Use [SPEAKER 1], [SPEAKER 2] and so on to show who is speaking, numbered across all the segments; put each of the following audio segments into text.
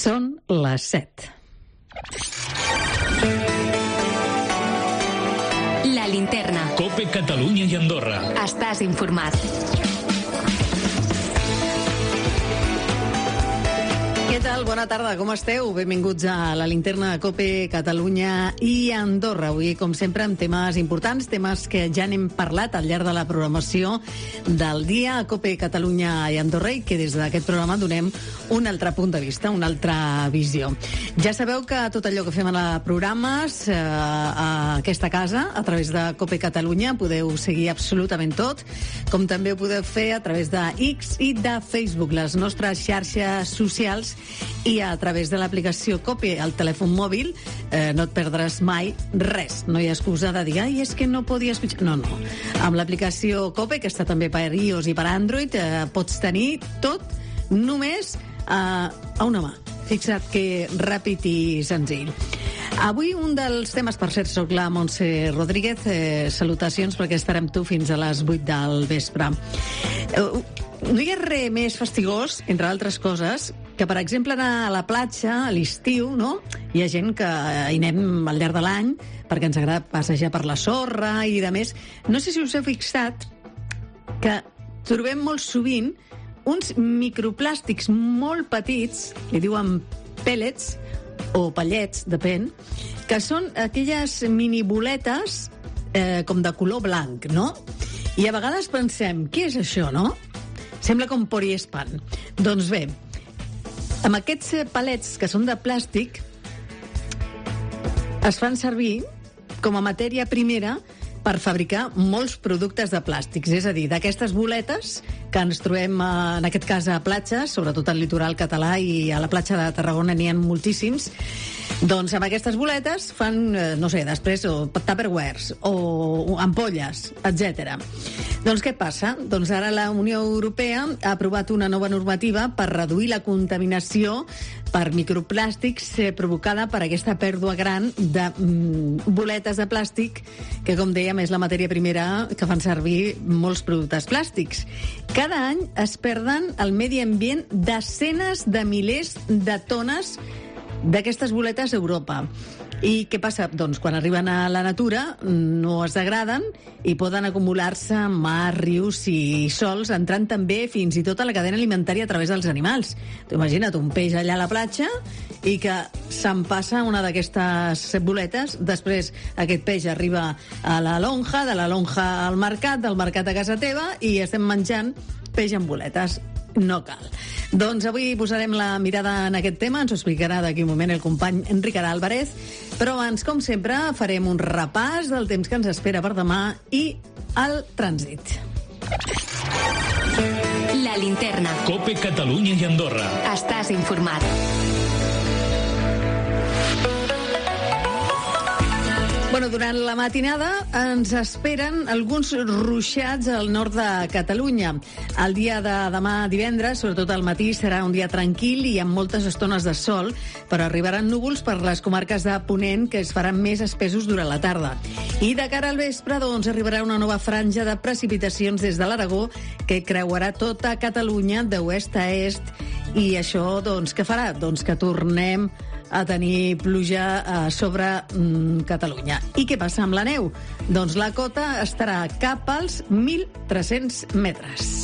[SPEAKER 1] Són les 7.
[SPEAKER 2] La linterna.
[SPEAKER 3] COPE Catalunya i Andorra.
[SPEAKER 2] Estàs informat.
[SPEAKER 1] Què tal? Bona tarda, com esteu? Benvinguts a la linterna de COPE Catalunya i Andorra. Avui, com sempre, amb temes importants, temes que ja n'hem parlat al llarg de la programació del dia a COPE Catalunya i Andorra i que des d'aquest programa donem un altre punt de vista, una altra visió. Ja sabeu que tot allò que fem a programes a aquesta casa, a través de COPE Catalunya, podeu seguir absolutament tot, com també ho podeu fer a través de X i de Facebook, les nostres xarxes socials, i a través de l'aplicació COPE al telèfon mòbil no et perdràs mai res. No hi ha excusa de dir, ai, és que no podia escoltar. No. Amb l'aplicació COPE, que està també per iOS i per Android, pots tenir tot només a una mà. Fixa't que ràpid i senzill. Avui un dels temes, per cert, soc la Montse Rodríguez. Salutacions, perquè estarem amb tu fins a les 8 del vespre. No hi ha res més fastigós, entre altres coses, que, per exemple, anar a la platja a l'estiu, no? Hi ha gent que hi anem al llarg de l'any perquè ens agrada passejar per la sorra i de més. No sé si us heu fixat que trobem molt sovint uns microplàstics molt petits, li diuen pellets o pallets, depèn, que són aquelles miniboletes com de color blanc, no? I a vegades pensem, què és això, no? Sembla com poliespan. Doncs bé, amb aquests palets que són de plàstic es fan servir com a matèria primera per fabricar molts productes de plàstics, és a dir, d'aquestes boletes que ens trobem, en aquest cas, a platges, sobretot al litoral català, i a la platja de Tarragona n'hi ha moltíssims. Doncs amb aquestes boletes fan, no sé, després tupperwares o ampolles, etc. Doncs què passa? Doncs ara la Unió Europea ha aprovat una nova normativa per reduir la contaminació per microplàstics provocada per aquesta pèrdua gran de boletes de plàstic, que, com dèiem, és la matèria primera que fan servir molts productes plàstics. Cada any es perden al medi ambient desenes de milers de tones d'aquestes boletes a Europa. I què passa? Doncs quan arriben a la natura no es degraden i poden acumular-se en mars, rius i sols, entrant també fins i tot a la cadena alimentària a través dels animals. Tu imagina't un peix allà a la platja i que se'n passa una d'aquestes boletes, després aquest peix arriba a la lonja, de la lonja al mercat, del mercat a casa teva, i estem menjant peix amb boletes. No cal. Doncs avui posarem la mirada en aquest tema, ens ho explicarà d'aquí un moment el company Enric Álvarez, però abans, com sempre, farem un repàs del temps que ens espera per demà i el trànsit.
[SPEAKER 2] La linterna.
[SPEAKER 3] COPE Catalunya i Andorra.
[SPEAKER 2] Estàs informat.
[SPEAKER 1] Bueno, durant la matinada ens esperen alguns ruixats al nord de Catalunya. El dia de demà divendres, sobretot al matí, serà un dia tranquil i amb moltes estones de sol, però arribaran núvols per les comarques de Ponent que es faran més espessos durant la tarda. I de cara al vespre, doncs, arribarà una nova franja de precipitacions des de l'Aragó que creuarà tota Catalunya d'oest a est. I això, doncs, què farà? Doncs que tornem a tenir pluja sobre Catalunya. I què passa amb la neu? Doncs la cota estarà cap als 1.300 metres.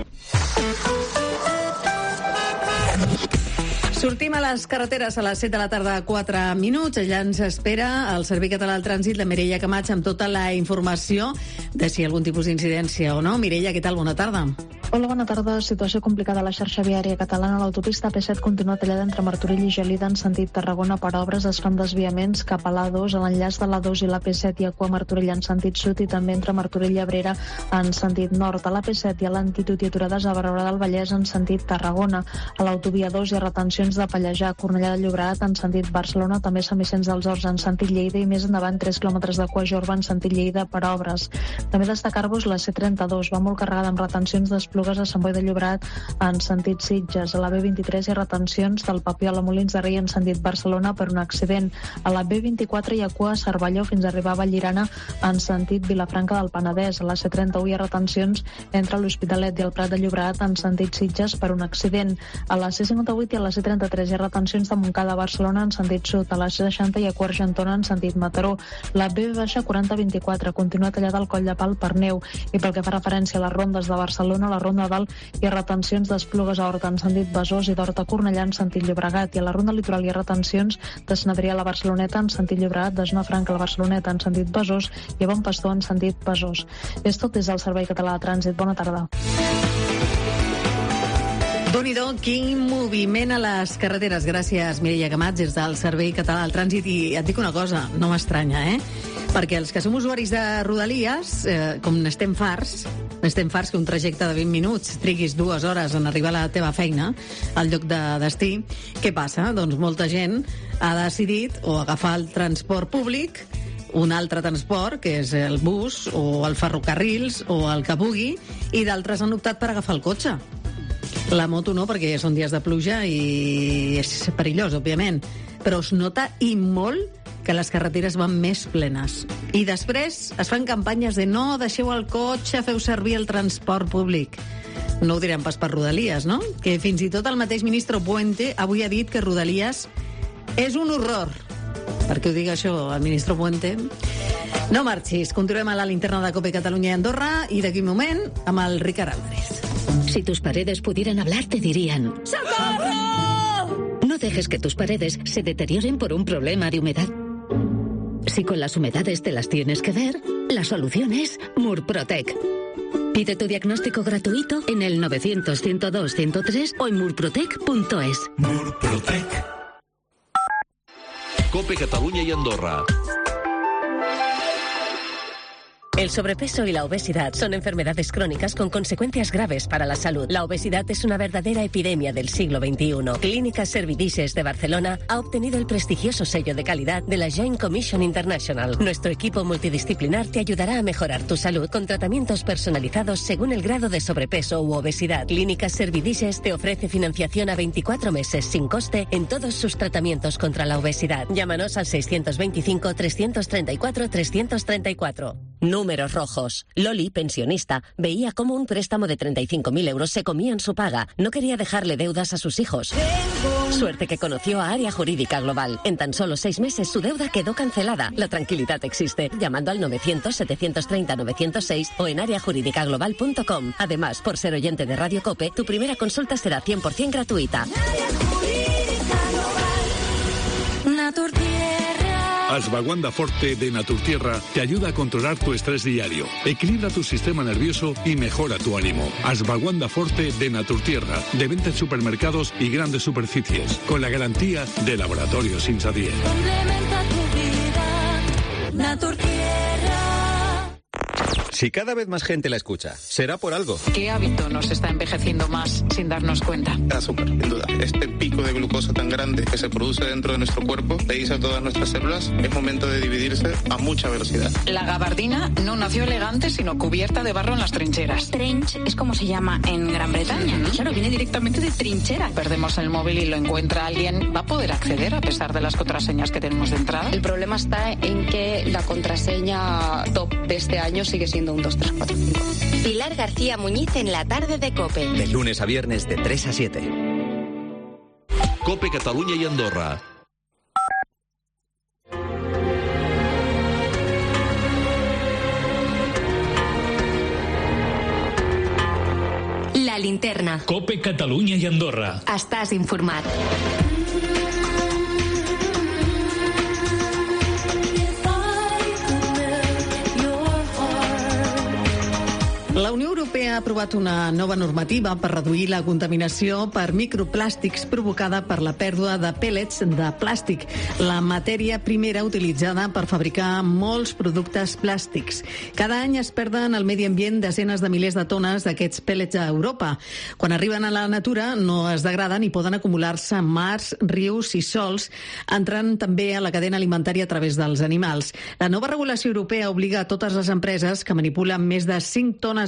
[SPEAKER 1] Sortim a les carreteres a les 7 de la tarda, 4 minuts. Allà ens espera el Servei Català del Trànsit, la Mireia Camacho, amb tota la informació de si hi ha algun tipus d'incidència o no. Mireia, què tal? Bona tarda.
[SPEAKER 4] Hola, bona tarda. Situació complicada a la xarxa viària catalana. L'autopista P7 continua tallada entre Martorell i Gelida en sentit Tarragona per obres. Es fan desviaments cap a l'A2, a l'enllaç de l'A2 i la P7 i a Cua Martorell en sentit sud, i també entre Martorell i Abrera en sentit nord. A la P7 hi ha lentitud i aturades a Barberà del Vallès en sentit Tarragona. A l'autovia 2 hi ha retencions de Pallejà a Cornellà de Llobregat en sentit Barcelona, també Sant Vicenç dels Horts en sentit Lleida, i més endavant 3 quilòmetres de Cua Jorba en sentit Lleida per obres. També destacar-vos la C32, va molt carregada amb retencions d'Espluga d'Esplugues a Sant Boi de Llobregat en sentit Sitges. A la B23 hi ha retencions del Papiol a Molins de Rei en sentit Barcelona per un accident. A la B24 hi ha cua a Cervelló fins a arribar a Vallirana en sentit Vilafranca del Penedès. A la C31 hi ha retencions entre l'Hospitalet i el Prat de Llobregat en sentit Sitges per un accident. A la C58 i a la C33 hi ha retencions de Montcada a Barcelona en sentit sud. A la C60 hi ha cua a Argentona en sentit Mataró. La B-4024 continua tallada al Coll de Pal per neu. I pel que fa referència a les rondes de Barcelona, a la Ronda Dalt hi ha retencions d'Esplugues a Horta en sentit Besòs i d'Horta a Cornellà en sentit Llobregat. I a la Ronda Litoral hi ha retencions de Sant Adrià a la Barceloneta en sentit Llobregat, de Zona Franca a la Barceloneta en sentit Besòs i a Bon Pastor en sentit Besòs. És tot des del Servei Català de Trànsit. Bona tarda.
[SPEAKER 1] Déu-n'hi-do, quin moviment a les carreteres. Gràcies, Mireia Camats, des del Servei Català del Trànsit. I et dic una cosa, no m'estranya, perquè els que som usuaris de Rodalies, com n'estem farts que un trajecte de 20 minuts triguis 2 hores en arribar a la teva feina, al lloc de destí, què passa? Doncs molta gent ha decidit o agafar el transport públic, un altre transport, que és el bus o el ferrocarrils o el que pugui, i d'altres han optat per agafar el cotxe. La moto no, perquè són dies de pluja i és perillós, òbviament, però es nota i molt que les carreteres van més plenes. I després es fan campanyes de no deixeu el cotxe, feu servir el transport públic. No ho direm pas per Rodalies, no? Que fins i tot el mateix ministre Puente avui ha dit que Rodalies és un horror. Per què ho diga això, el ministre Puente? No marxis, continuem a la linterna de COPE Catalunya i Andorra i d'aquí un moment amb el Ricard Álvarez.
[SPEAKER 5] Si tus paredes pudieran hablar, te dirían: ¡Socorro! No dejes que tus paredes se deterioren por un problema de humedad. Si con las humedades te las tienes que ver, la solución es Murprotec. Pide tu diagnóstico gratuito en el 900-102-103 o en murprotec.es.
[SPEAKER 3] Murprotec.
[SPEAKER 6] COPE Catalunya y Andorra.
[SPEAKER 7] El sobrepeso y la obesidad son enfermedades crónicas con consecuencias graves para la salud. La obesidad es una verdadera epidemia del siglo XXI. Clínicas Servidices de Barcelona ha obtenido el prestigioso sello de calidad de la Joint Commission International. Nuestro equipo multidisciplinar te ayudará a mejorar tu salud con tratamientos personalizados según el grado de sobrepeso u obesidad. Clínicas Servidices te ofrece financiación a 24 meses sin coste en todos sus tratamientos contra la obesidad. Llámanos al 625-334-334. Números rojos. Loli, pensionista, veía cómo un préstamo de 35.000 euros se comía en su paga. No quería dejarle deudas a sus hijos. Suerte que conoció a Área Jurídica Global. En tan solo 6 meses su deuda quedó cancelada. La tranquilidad existe llamando al 900-730-906 o en areajuridicaglobal.com. Además, por ser oyente de Radio COPE, tu primera consulta será 100% gratuita.
[SPEAKER 8] Ashwagandha Forte de Naturtierra te ayuda a controlar tu estrés diario, equilibra tu sistema nervioso y mejora tu ánimo. Ashwagandha Forte de Naturtierra, de venta en supermercados y grandes superficies, con la garantía de Laboratorios Insadier.
[SPEAKER 9] Complementa tu vida, Naturtierra.
[SPEAKER 10] Si cada vez más gente la escucha, será por algo.
[SPEAKER 11] ¿Qué hábito nos está envejeciendo más sin darnos cuenta?
[SPEAKER 12] El azúcar, sin duda. Este pico de glucosa tan grande que se produce dentro de nuestro cuerpo, le dice a todas nuestras células, es momento de dividirse a mucha velocidad.
[SPEAKER 11] La gabardina no nació elegante, sino cubierta de barro en las trincheras.
[SPEAKER 13] Trench es como se llama en Gran Bretaña, ¿no? Claro, viene directamente de trinchera.
[SPEAKER 11] Perdemos el móvil y lo encuentra alguien, ¿va a poder acceder a pesar de las contraseñas que tenemos de entrada?
[SPEAKER 14] El problema está en que la contraseña top de este año sigue siendo un 2, 3, 4, 5.
[SPEAKER 2] Pilar García Muñiz en la tarde de COPE.
[SPEAKER 10] De lunes a viernes de 3 a 7.
[SPEAKER 6] COPE Catalunya y Andorra.
[SPEAKER 2] La linterna.
[SPEAKER 3] COPE Catalunya i Andorra.
[SPEAKER 2] Estàs informat.
[SPEAKER 1] La Unió Europea ha aprovat una nova normativa per reduir la contaminació per microplàstics provocada per la pèrdua de pèl·lets de plàstic, la matèria primera utilitzada per fabricar molts productes plàstics. Cada any es perden al medi ambient desenes de milers de tones d'aquests pèl·lets a Europa. Quan arriben a la natura no es degraden i poden acumular-se en mars, rius i sols, entrant també a la cadena alimentària a través dels animals. La nova regulació europea obliga a totes les empreses que manipulen més de 5 tones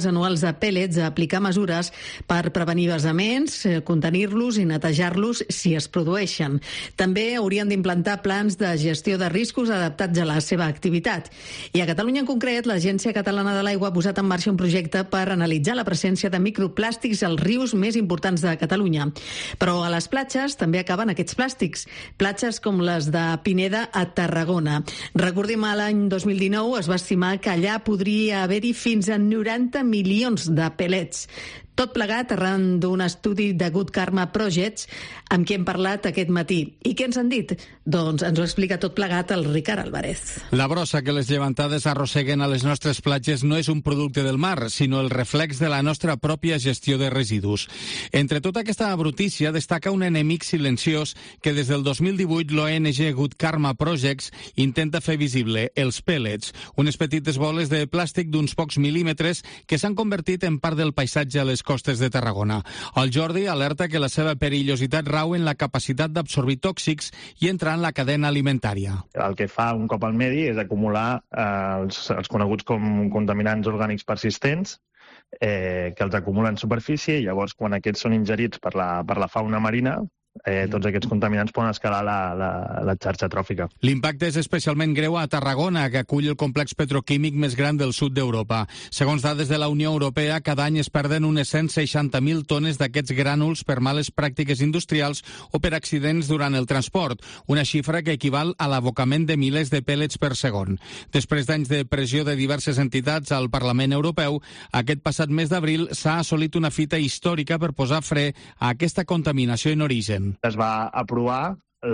[SPEAKER 1] quantitats anuals de pèl·lets a aplicar mesures per prevenir vessaments, contenir-los i netejar-los si es produeixen. També haurien d'implantar plans de gestió de riscos adaptats a la seva activitat. I a Catalunya en concret, l'Agència Catalana de l'Aigua ha posat en marxa un projecte per analitzar la presència de microplàstics als rius més importants de Catalunya. Però a les platges també acaben aquests plàstics. Platges com les de Pineda a Tarragona. Recordem, l'any 2019 es va estimar que allà podria haver-hi fins a 90 milions de pèl·lets. Tot plegat arran d'un estudi de Good Karma Projects amb qui hem parlat aquest matí. I què ens han dit? Doncs ens ho explica tot plegat el Ricard Álvarez.
[SPEAKER 15] La brossa que les llevantades arrosseguen a les nostres platges no és un producte del mar, sinó el reflex de la nostra pròpia gestió de residus. Entre tota aquesta brutícia destaca un enemic silenciós que des del 2018 l'ONG Good Karma Projects intenta fer visible, els pèl·lets, unes petites boles de plàstic d'uns pocs mil·límetres que s'han convertit en part del paisatge a les costes de Tarragona. El Jordi alerta que la seva perillositat rau en la capacitat d'absorbir tòxics i entrar en la cadena alimentària.
[SPEAKER 16] El que fa un cop al medi és acumular els coneguts com contaminants orgànics persistents que els acumulen en superfície i llavors quan aquests són ingerits per la fauna marina tots aquests contaminants poden escalar la xarxa tròfica.
[SPEAKER 15] L'impacte és especialment greu a Tarragona, que acull el complex petroquímic més gran del sud d'Europa. Segons dades de la Unió Europea, cada any es perden unes 160.000 tones d'aquests grànuls per males pràctiques industrials o per accidents durant el transport, una xifra que equival a l'abocament de milers de pèl·lets per segon. Després d'anys de pressió de diverses entitats al Parlament Europeu, aquest passat mes d'abril s'ha assolit una fita històrica per posar fre a aquesta contaminació en origen.
[SPEAKER 16] Es va aprovar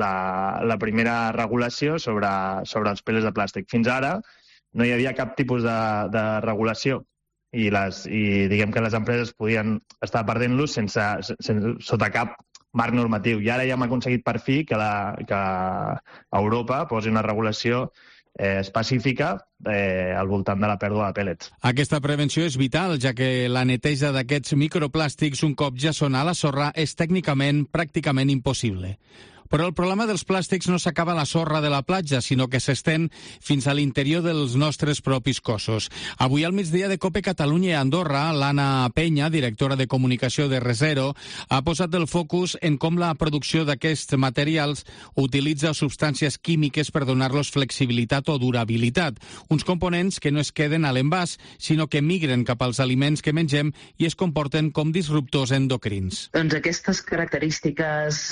[SPEAKER 16] la primera regulació sobre els pèl·lets de plàstic. Fins ara no hi havia cap tipus de regulació i diguem que les empreses podien estar perdent-los sota cap marc normatiu. I ara ja hem aconseguit per fi que Europa posi una regulació específica al voltant de la pèrdua de pèl·lets.
[SPEAKER 15] Aquesta prevenció és vital, ja que la neteja d'aquests microplàstics un cop ja són a la sorra és tècnicament pràcticament impossible. Però el problema dels plàstics no s'acaba a la sorra de la platja, sinó que s'estén fins a l'interior dels nostres propis cossos. Avui al migdia de COPE Catalunya i Andorra, l'Anna Penya, directora de comunicació de ReZero, ha posat el focus en com la producció d'aquests materials utilitza substàncies químiques per donar-los flexibilitat o durabilitat, uns components que no es queden a l'envàs, sinó que migren cap als aliments que mengem i es comporten com disruptors endocrins.
[SPEAKER 17] Doncs aquestes característiques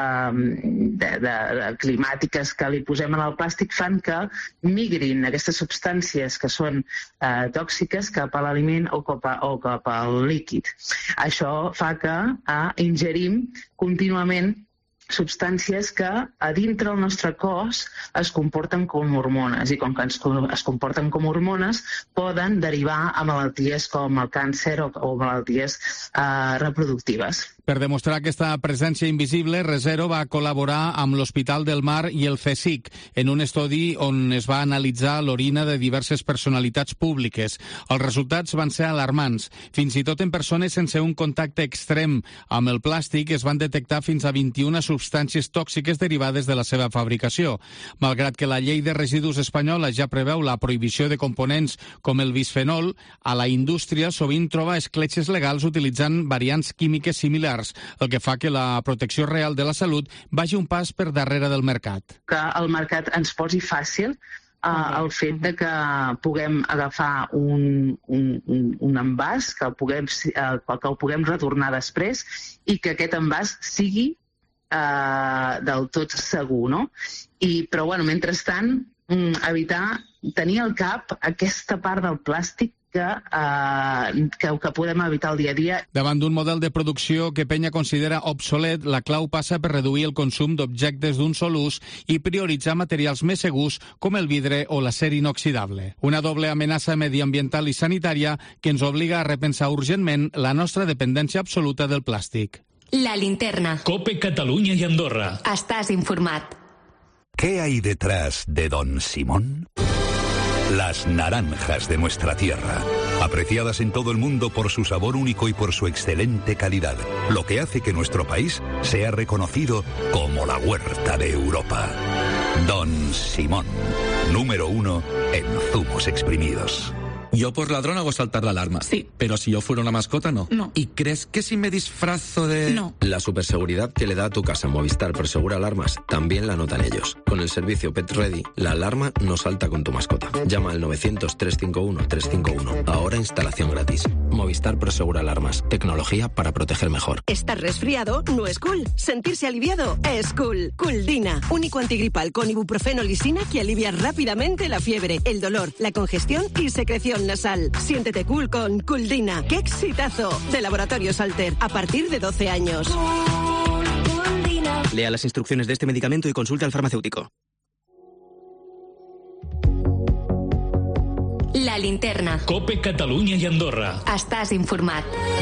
[SPEAKER 17] climàtiques que li posem en el plàstic fan que migrin aquestes substàncies que són tòxiques cap a l'aliment o cap al líquid. Això fa que ingerim contínuament substàncies que a dintre del nostre cos es comporten com hormones i com que es comporten com hormones poden derivar a malalties com el càncer o malalties reproductives.
[SPEAKER 15] Per demostrar aquesta presència invisible, ReZero va col·laborar amb l'Hospital del Mar i el CSIC en un estudi on es va analitzar l'orina de diverses personalitats públiques. Els resultats van ser alarmants. Fins i tot en persones sense un contacte extrem amb el plàstic es van detectar fins a 21 substàncies tòxiques derivades de la seva fabricació. Malgrat que la llei de residus espanyola ja preveu la prohibició de components com el bisfenol, a la indústria sovint troba escletxes legals utilitzant variants químiques similars, el que fa que la protecció real de la salut vagi un pas per darrere del mercat.
[SPEAKER 17] Que el mercat ens posi fàcil el fet de que puguem agafar un envàs, que el puguem retornar després i que aquest envàs sigui del tot segur, no? Però, mentrestant, evitar tenir al cap aquesta part del plàstic que podem evitar el dia a dia.
[SPEAKER 15] Davant d'un model de producció que Penya considera obsolet, la clau passa per reduir el consum d'objectes d'un sol ús i prioritzar materials més segurs com el vidre o l'acer inoxidable. Una doble amenaça mediambiental i sanitària que ens obliga a repensar urgentment la nostra dependència absoluta del plàstic.
[SPEAKER 2] La linterna.
[SPEAKER 3] COPE Catalunya y Andorra.
[SPEAKER 2] Estás informat.
[SPEAKER 18] ¿Qué hay detrás de Don Simón? Las naranjas de nuestra tierra, apreciadas en todo el mundo por su sabor único y por su excelente calidad, lo que hace que nuestro país sea reconocido como la huerta de Europa. Don Simón, número 1 en zumos exprimidos.
[SPEAKER 19] Yo por ladrón hago saltar la alarma.
[SPEAKER 20] Sí.
[SPEAKER 19] Pero si yo fuera una mascota, no.
[SPEAKER 20] No.
[SPEAKER 19] ¿Y crees que si me disfrazo de...?
[SPEAKER 20] No.
[SPEAKER 10] La superseguridad que le da a tu casa Movistar Prosegura Alarmas también la notan ellos. Con el servicio Pet Ready, la alarma no salta con tu mascota. Llama al 900-351-351. Ahora instalación gratis. Movistar Prosegura Alarmas. Tecnología para proteger mejor.
[SPEAKER 21] Estar resfriado no es cool. Sentirse aliviado es cool. Cooldina, único antigripal con ibuprofeno lisina que alivia rápidamente la fiebre, el dolor, la congestión y secreción nasal. Siéntete cool con Cooldina. ¡Qué exitazo! De Laboratorios Alter, a partir de 12 años.
[SPEAKER 22] Lea las instrucciones de este medicamento y consulte al farmacéutico.
[SPEAKER 2] La linterna.
[SPEAKER 3] Cope Catalunya i Andorra.
[SPEAKER 2] Estàs informat.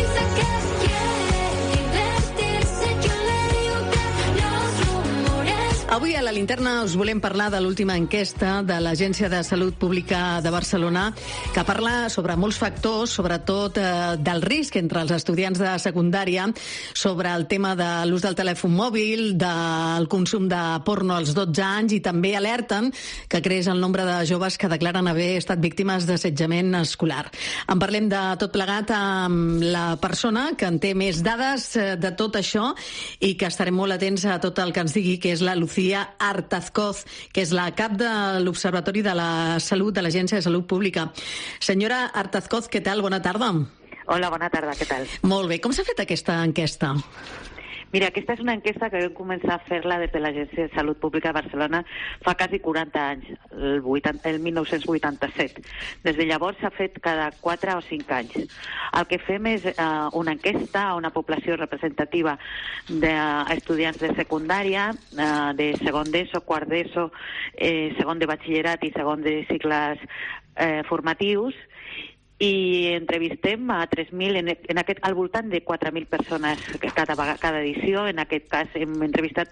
[SPEAKER 1] Avui a la linterna us volem parlar de l'última enquesta de l'Agència de Salut Pública de Barcelona, que parla sobre molts factors, sobretot del risc entre els estudiants de secundària, sobre el tema de l'ús del telèfon mòbil, del consum de porno als 12 anys, i també alerten que creix el nombre de joves que declaren haver estat víctimes d'assetjament escolar. En parlem de tot plegat amb la persona que en té més dades de tot això i que estarem molt atents a tot el que ens digui, que és la Lucía Artazcoz, que és la cap de l'Observatori de la Salut de l'Agència de Salut Pública. Senyora Artazcoz, què tal? Bona tarda.
[SPEAKER 23] Hola, bona tarda, què tal?
[SPEAKER 1] Molt bé. Com s'ha fet aquesta enquesta?
[SPEAKER 23] Mira, aquesta és una enquesta que vam començar a fer-la des de l'Agència de Salut Pública de Barcelona fa quasi 40 anys, el 1987. Des de llavors s'ha fet cada 4 o 5 anys. El que fem és una enquesta a una població representativa d'estudiants de secundària, de segon d'ESO, quart d'ESO, segon de batxillerat i segon de cicles formatius, i entrevistem a 3.000, al voltant de 4.000 persones cada edició. En aquest cas hem entrevistat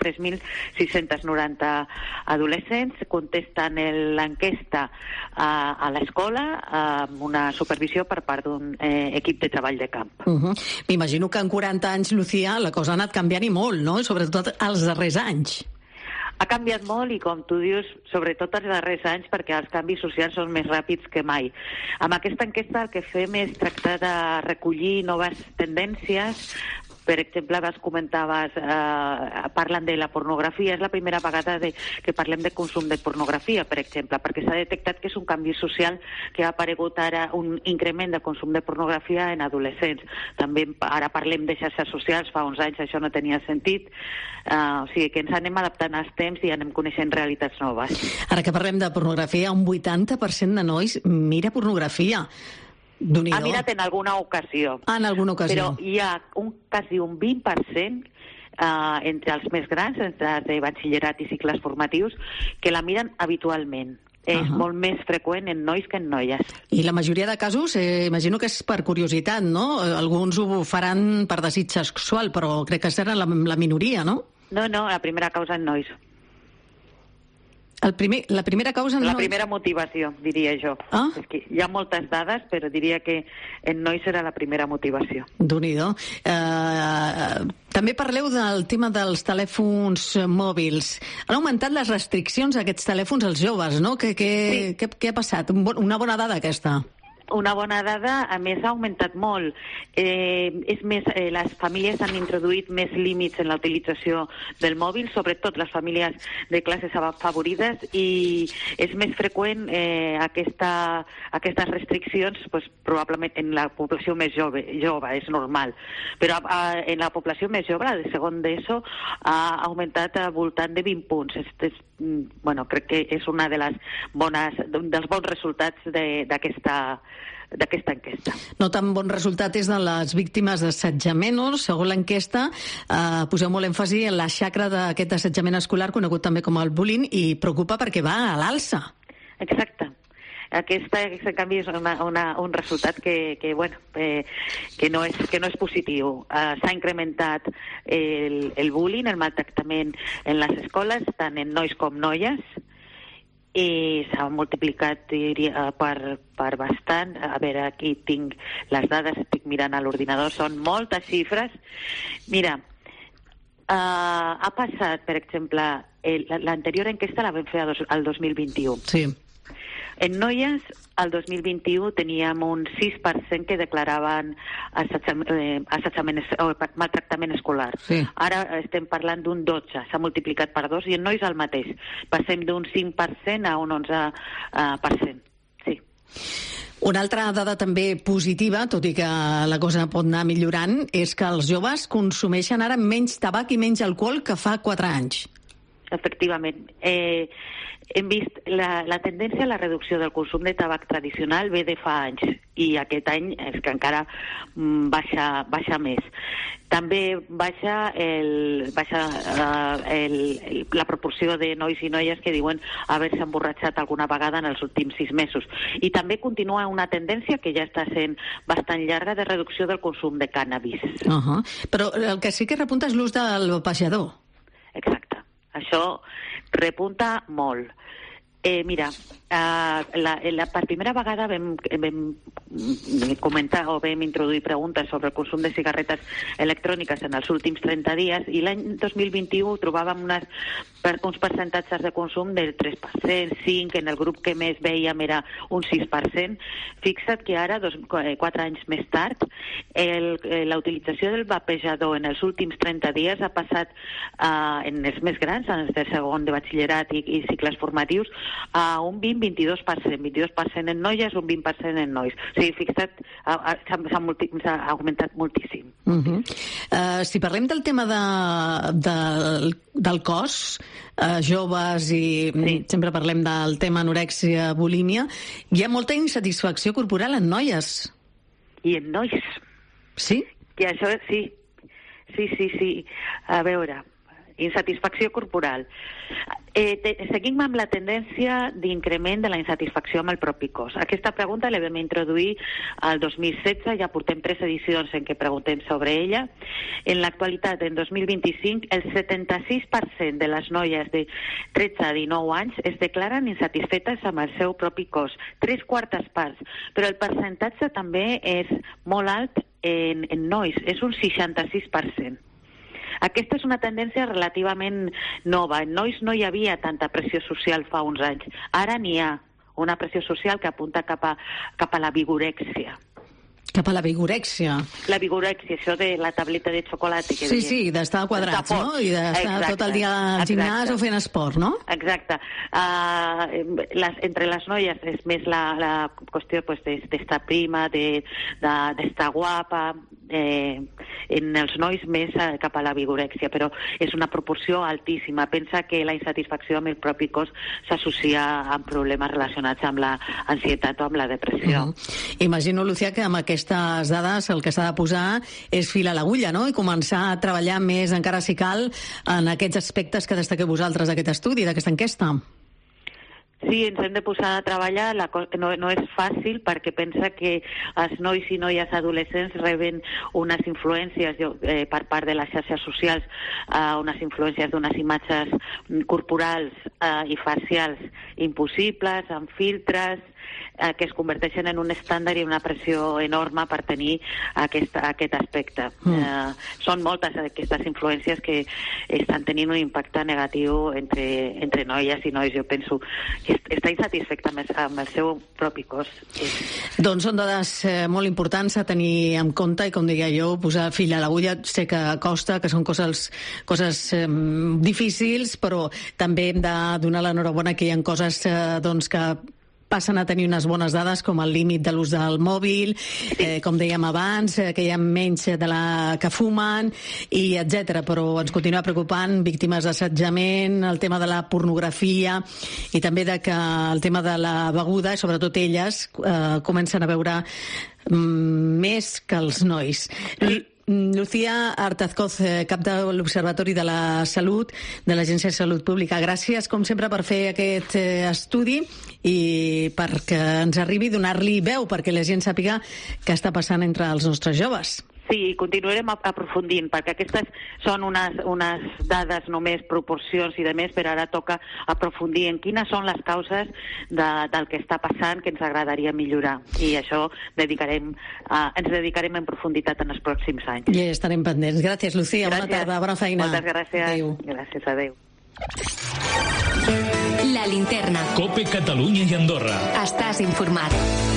[SPEAKER 23] 3.690 adolescents, contesten l'enquesta a l'escola amb una supervisió per part d'un equip de treball de camp.
[SPEAKER 1] M'imagino que en 40 anys, Lucía, la cosa ha anat canviant i molt, no? Sobretot els darrers anys.
[SPEAKER 23] Ha canviat molt i, com tu dius, sobretot els darrers anys, perquè els canvis socials són més ràpids que mai. Amb aquesta enquesta el que fem és tractar de recollir noves tendències. Per exemple, comentaves, parlen de la pornografia. És la primera vegada que parlem de consum de pornografia, per exemple, perquè s'ha detectat que és un canvi social, que ha aparegut ara un increment de consum de pornografia en adolescents. També ara parlem de xarxes socials, fa uns anys això no tenia sentit. O sigui que ens anem adaptant als temps i anem coneixent realitats noves.
[SPEAKER 1] Ara que parlem de pornografia, un 80% de nois mira pornografia.
[SPEAKER 23] Ha mirat en alguna ocasió.
[SPEAKER 1] En alguna ocasió.
[SPEAKER 23] Però hi ha quasi un 20% entre els més grans, entre de batxillerat i cicles formatius, que la miren habitualment. És molt més freqüent en nois que en noies.
[SPEAKER 1] I la majoria de casos, imagino que és per curiositat, no? Alguns ho faran per desig sexual, però crec que serà la minoria, no?
[SPEAKER 23] No, la primera causa en nois.
[SPEAKER 1] La primera causa en nois?
[SPEAKER 23] La primera motivació, diria jo. És que hi ha moltes dades, però diria que en nois serà la primera motivació.
[SPEAKER 1] Déu-n'hi-do. També parleu del tema dels telèfons mòbils. Han augmentat les restriccions a aquests telèfons als joves, no? Què ha passat? Una bona dada, aquesta.
[SPEAKER 23] Una bona dada, a més, ha augmentat molt. És més, les famílies han introduït més límits en la utilització del mòbil, sobretot les famílies de classes afavorides, i és més freqüent aquestes restriccions, probablement en la població més jove, és normal. Però en la població més jove, la de segon d'ESO, ha augmentat al voltant de 20 punts. Crec que és una dels bons resultats d'aquesta enquesta.
[SPEAKER 1] No tan bon resultat és de les víctimes d'assetjament, no? Segons l'enquesta, poseu molt èmfasi en la xacra d'aquest assetjament escolar, conegut també com el bullying, i preocupa perquè va a l'alça.
[SPEAKER 23] Exacte. Aquest en canvi, és un resultat que no és positiu. S'ha incrementat el bullying, el maltractament en les escoles, tant en nois com noies, i s'ha multiplicat, diria, per bastant. A veure, aquí tinc les dades, estic mirant a l'ordinador, són moltes xifres. Mira, ha passat, per exemple, l'anterior enquesta la vam fer al 2021.
[SPEAKER 1] Sí.
[SPEAKER 23] En noies, el 2021 teníem un 6% que declaraven maltractament escolar. Sí. Ara estem parlant d'un 12%, s'ha multiplicat per 2, i en nois el mateix. Passem d'un 5% a un 11%. Sí.
[SPEAKER 1] Una altra dada també positiva, tot i que la cosa pot anar millorant, és que els joves consumeixen ara menys tabac i menys alcohol que fa 4 anys.
[SPEAKER 23] Efectivament. Hem vist la tendència a la reducció del consum de tabac tradicional ve de fa anys, i aquest any és que encara baixa més. També baixa la proporció de nois i noies que diuen haver-se emborratxat alguna vegada en els últims 6 mesos. I també continua una tendència que ja està sent bastant llarga de reducció del consum de cànnabis.
[SPEAKER 1] Però el que sí que repunta és l'ús del vapejador.
[SPEAKER 23] Exacte. Això repunta molt. Mira, per primera vegada vam comentar o vam introduir preguntes sobre el consum de cigarretes electròniques en els últims 30 dies, i l'any 2021 trobàvem uns percentatges de consum del 3%, 5%, en el grup que més veiem era un 6%. Fixa't que ara, 4 anys més tard, la utilització del vapejador en els últims 30 dies ha passat en els més grans, en els de segon de batxillerat i cicles formatius, a un 22% en noies, un 20% en nois. O sigui, fixa't, s'ha augmentat moltíssim.
[SPEAKER 1] Si parlem del tema del cos, joves, i sempre parlem del tema anorèxia, bulímia, hi ha molta insatisfacció corporal en noies.
[SPEAKER 23] I en nois.
[SPEAKER 1] Sí?
[SPEAKER 23] Que això sí. Sí. A veure, insatisfacció corporal. Seguim amb la tendència d'increment de la insatisfacció amb el propi cos. Aquesta pregunta la vam introduir al 2016, ja portem 3 edicions en què preguntem sobre ella. En l'actualitat, en 2025, el 76% de les noies de 13 a 19 anys es declaren insatisfetes amb el seu propi cos, 3/4 parts, però el percentatge també és molt alt en nois, és un 66%. Aquesta és una tendència relativament nova. En nois no hi havia tanta pressió social fa uns anys. Ara n'hi ha una pressió social que apunta cap a la vigorèxia.
[SPEAKER 1] Cap a la vigorèxia.
[SPEAKER 23] La vigorèxia, això de la tableta de xocolata.
[SPEAKER 1] Sí, d'estar quadrats, no? I d'estar tot el dia al gimnàs o fent esport, no?
[SPEAKER 23] Exacte. Entre les noies és més la qüestió d'estar prima, d'estar guapa. En els nois més cap a la vigorèxia, però és una proporció altíssima. Pensa que la insatisfacció amb el propi cos s'associa amb problemes relacionats amb l'ansietat o amb la depressió.
[SPEAKER 1] Imagino, Lucía, que amb aquestes dades el que s'ha de posar és fil a l'agulla, no? I començar a treballar més, encara si cal, en aquests aspectes que destaqueu vosaltres d'aquest estudi, d'aquesta enquesta.
[SPEAKER 23] Sí, ens hem de posar a treballar. No és fàcil, perquè pensa que els nois i noies adolescents reben unes influències per part de les xarxes socials, unes influències d'unes imatges corporals i facials impossibles, amb filtres, que es converteixen en un estàndard i una pressió enorme per tenir aquest aspecte. Són moltes aquestes influències que estan tenint un impacte negatiu entre noies i nois. Jo penso que està insatisfecte amb el seu propi cos.
[SPEAKER 1] Doncs són dades molt importants a tenir en compte, i com deia jo, posar fil a l'agulla. Sé que costa, que són coses difícils, però també hem de donar l'enhorabona que hi ha coses que passen a tenir unes bones dades, com el límit de l'ús del mòbil, com dèiem abans, que hi ha menys de la que fumen, i etc. Però ens continua preocupant víctimes d'assetjament, el tema de la pornografia, i també el tema de la beguda, sobretot elles, comencen a veure més que els nois. Lucía Artazcoz, cap de l'Observatori de la Salut de l'Agència de Salut Pública, gràcies com sempre per fer aquest estudi i perquè ens arribi a donar-li veu, perquè la gent sàpiga què està passant entre els nostres joves.
[SPEAKER 23] Sí, continuarem aprofundint, perquè aquestes són unes dades només, proporcions i demés, però ara toca aprofundir en quines són les causes del que està passant, que ens agradaria millorar. I això ens dedicarem en profunditat en els pròxims anys.
[SPEAKER 1] I estarem pendents. Gràcies, Lucía. Bona tarda, bona feina.
[SPEAKER 23] Moltes gràcies.
[SPEAKER 1] Adéu.
[SPEAKER 23] Gràcies, adéu.
[SPEAKER 2] La linterna.
[SPEAKER 3] COPE Catalunya i Andorra.
[SPEAKER 2] Estàs informat.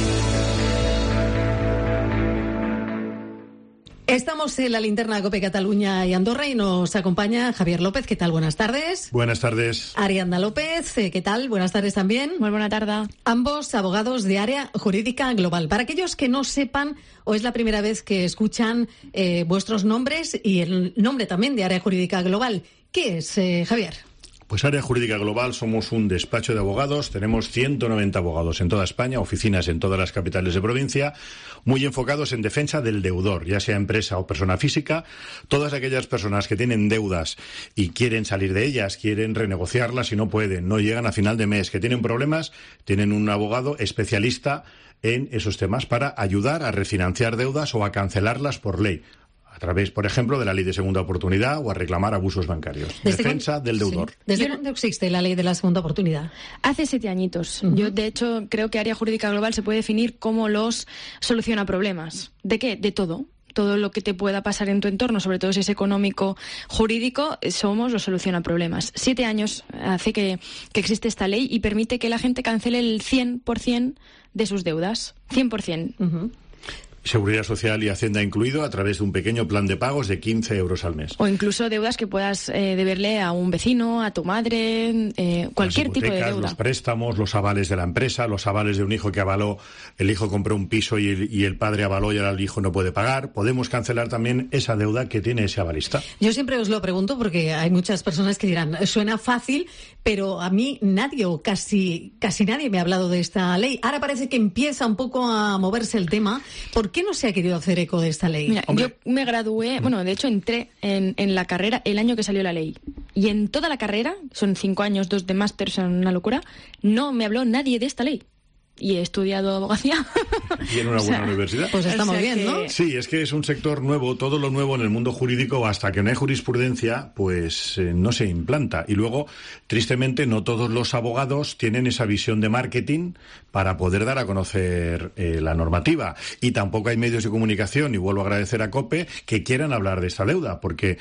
[SPEAKER 1] Estamos en la linterna COPE Cataluña y Andorra y nos acompaña Javier López. ¿Qué tal? Buenas tardes.
[SPEAKER 4] Buenas tardes.
[SPEAKER 1] Ariadna López. ¿Qué tal? Buenas tardes también.
[SPEAKER 5] Muy buena tarde.
[SPEAKER 1] Ambos abogados de Área Jurídica Global. Para aquellos que no sepan o es la primera vez que escuchan vuestros nombres y el nombre también de Área Jurídica Global, ¿qué es, Javier?
[SPEAKER 4] Pues Área Jurídica Global somos un despacho de abogados, tenemos 190 abogados en toda España, oficinas en todas las capitales de provincia, muy enfocados en defensa del deudor, ya sea empresa o persona física. Todas aquellas personas que tienen deudas y quieren salir de ellas, quieren renegociarlas y no pueden, no llegan a final de mes, que tienen problemas, tienen un abogado especialista en esos temas para ayudar a refinanciar deudas o a cancelarlas por ley, a través, por ejemplo, de la ley de segunda oportunidad o a reclamar abusos bancarios. Defensa del deudor.
[SPEAKER 1] Sí. ¿Desde cuándo existe la ley de la segunda oportunidad?
[SPEAKER 5] Hace 7 añitos. Yo, de hecho, creo que Área Jurídica Global se puede definir como los soluciona problemas. ¿De qué? De todo. Todo lo que te pueda pasar en tu entorno, sobre todo si es económico, jurídico, somos los soluciona problemas. 7 años hace que existe esta ley y permite que la gente cancele el 100% de sus deudas. 100%.
[SPEAKER 4] Seguridad Social y Hacienda incluido, a través de un pequeño plan de pagos de 15 euros al mes.
[SPEAKER 5] O incluso deudas que puedas deberle a un vecino, a tu madre, cualquier tipo de deuda.
[SPEAKER 4] Los préstamos, los avales de la empresa, los avales de un hijo que avaló, el hijo compró un piso y el padre avaló y ahora el hijo no puede pagar. Podemos cancelar también esa deuda que tiene ese avalista.
[SPEAKER 1] Yo siempre os lo pregunto porque hay muchas personas que dirán, suena fácil, pero a mí nadie o casi nadie me ha hablado de esta ley. Ahora parece que empieza un poco a moverse el tema. ¿Por qué no se ha querido hacer eco de esta ley?
[SPEAKER 5] Mira, yo me gradué, de hecho entré en la carrera el año que salió la ley. Y en toda la carrera, son 5 años, 2 de máster, son una locura, no me habló nadie de esta ley. Y he estudiado abogacía.
[SPEAKER 4] Y en una buena universidad.
[SPEAKER 1] Pues está muy bien, ¿no?
[SPEAKER 4] Sí, es que es un sector nuevo, todo lo nuevo en el mundo jurídico, hasta que no hay jurisprudencia, pues no se implanta. Y luego, tristemente, no todos los abogados tienen esa visión de marketing para poder dar a conocer la normativa. Y tampoco hay medios de comunicación, y vuelvo a agradecer a COPE, que quieran hablar de esta deuda,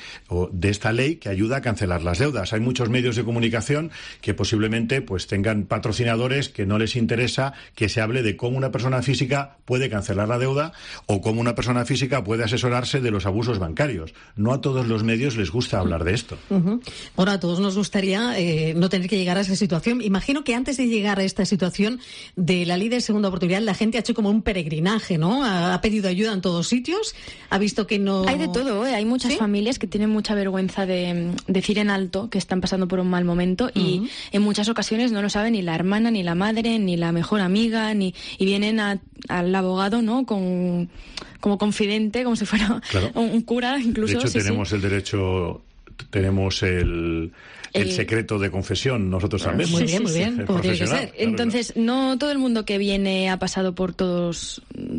[SPEAKER 4] o de esta ley que ayuda a cancelar las deudas. Hay muchos medios de comunicación que posiblemente pues tengan patrocinadores que no les interesa que se hable de cómo una persona física puede cancelar la deuda o cómo una persona física puede asesorarse de los abusos bancarios. No a todos los medios les gusta hablar de esto.
[SPEAKER 1] Ahora, a todos nos gustaría no tener que llegar a esa situación. Imagino que antes de llegar a esta situación de la ley de segunda oportunidad, la gente ha hecho como un peregrinaje, ¿no? Ha pedido ayuda en todos sitios, ha visto que no...
[SPEAKER 5] Hay de todo, Hay muchas familias que tienen mucha vergüenza de decir en alto que están pasando por un mal momento y en muchas ocasiones no lo sabe ni la hermana, ni la madre, ni la mejor amiga, y vienen al abogado, ¿no? Como confidente, como si fuera un cura, incluso.
[SPEAKER 4] De hecho, tenemos el derecho, tenemos el secreto de confesión, nosotros también.
[SPEAKER 1] Muy bien, como tiene que ser.
[SPEAKER 5] Entonces, no todo el mundo que viene ha pasado por todas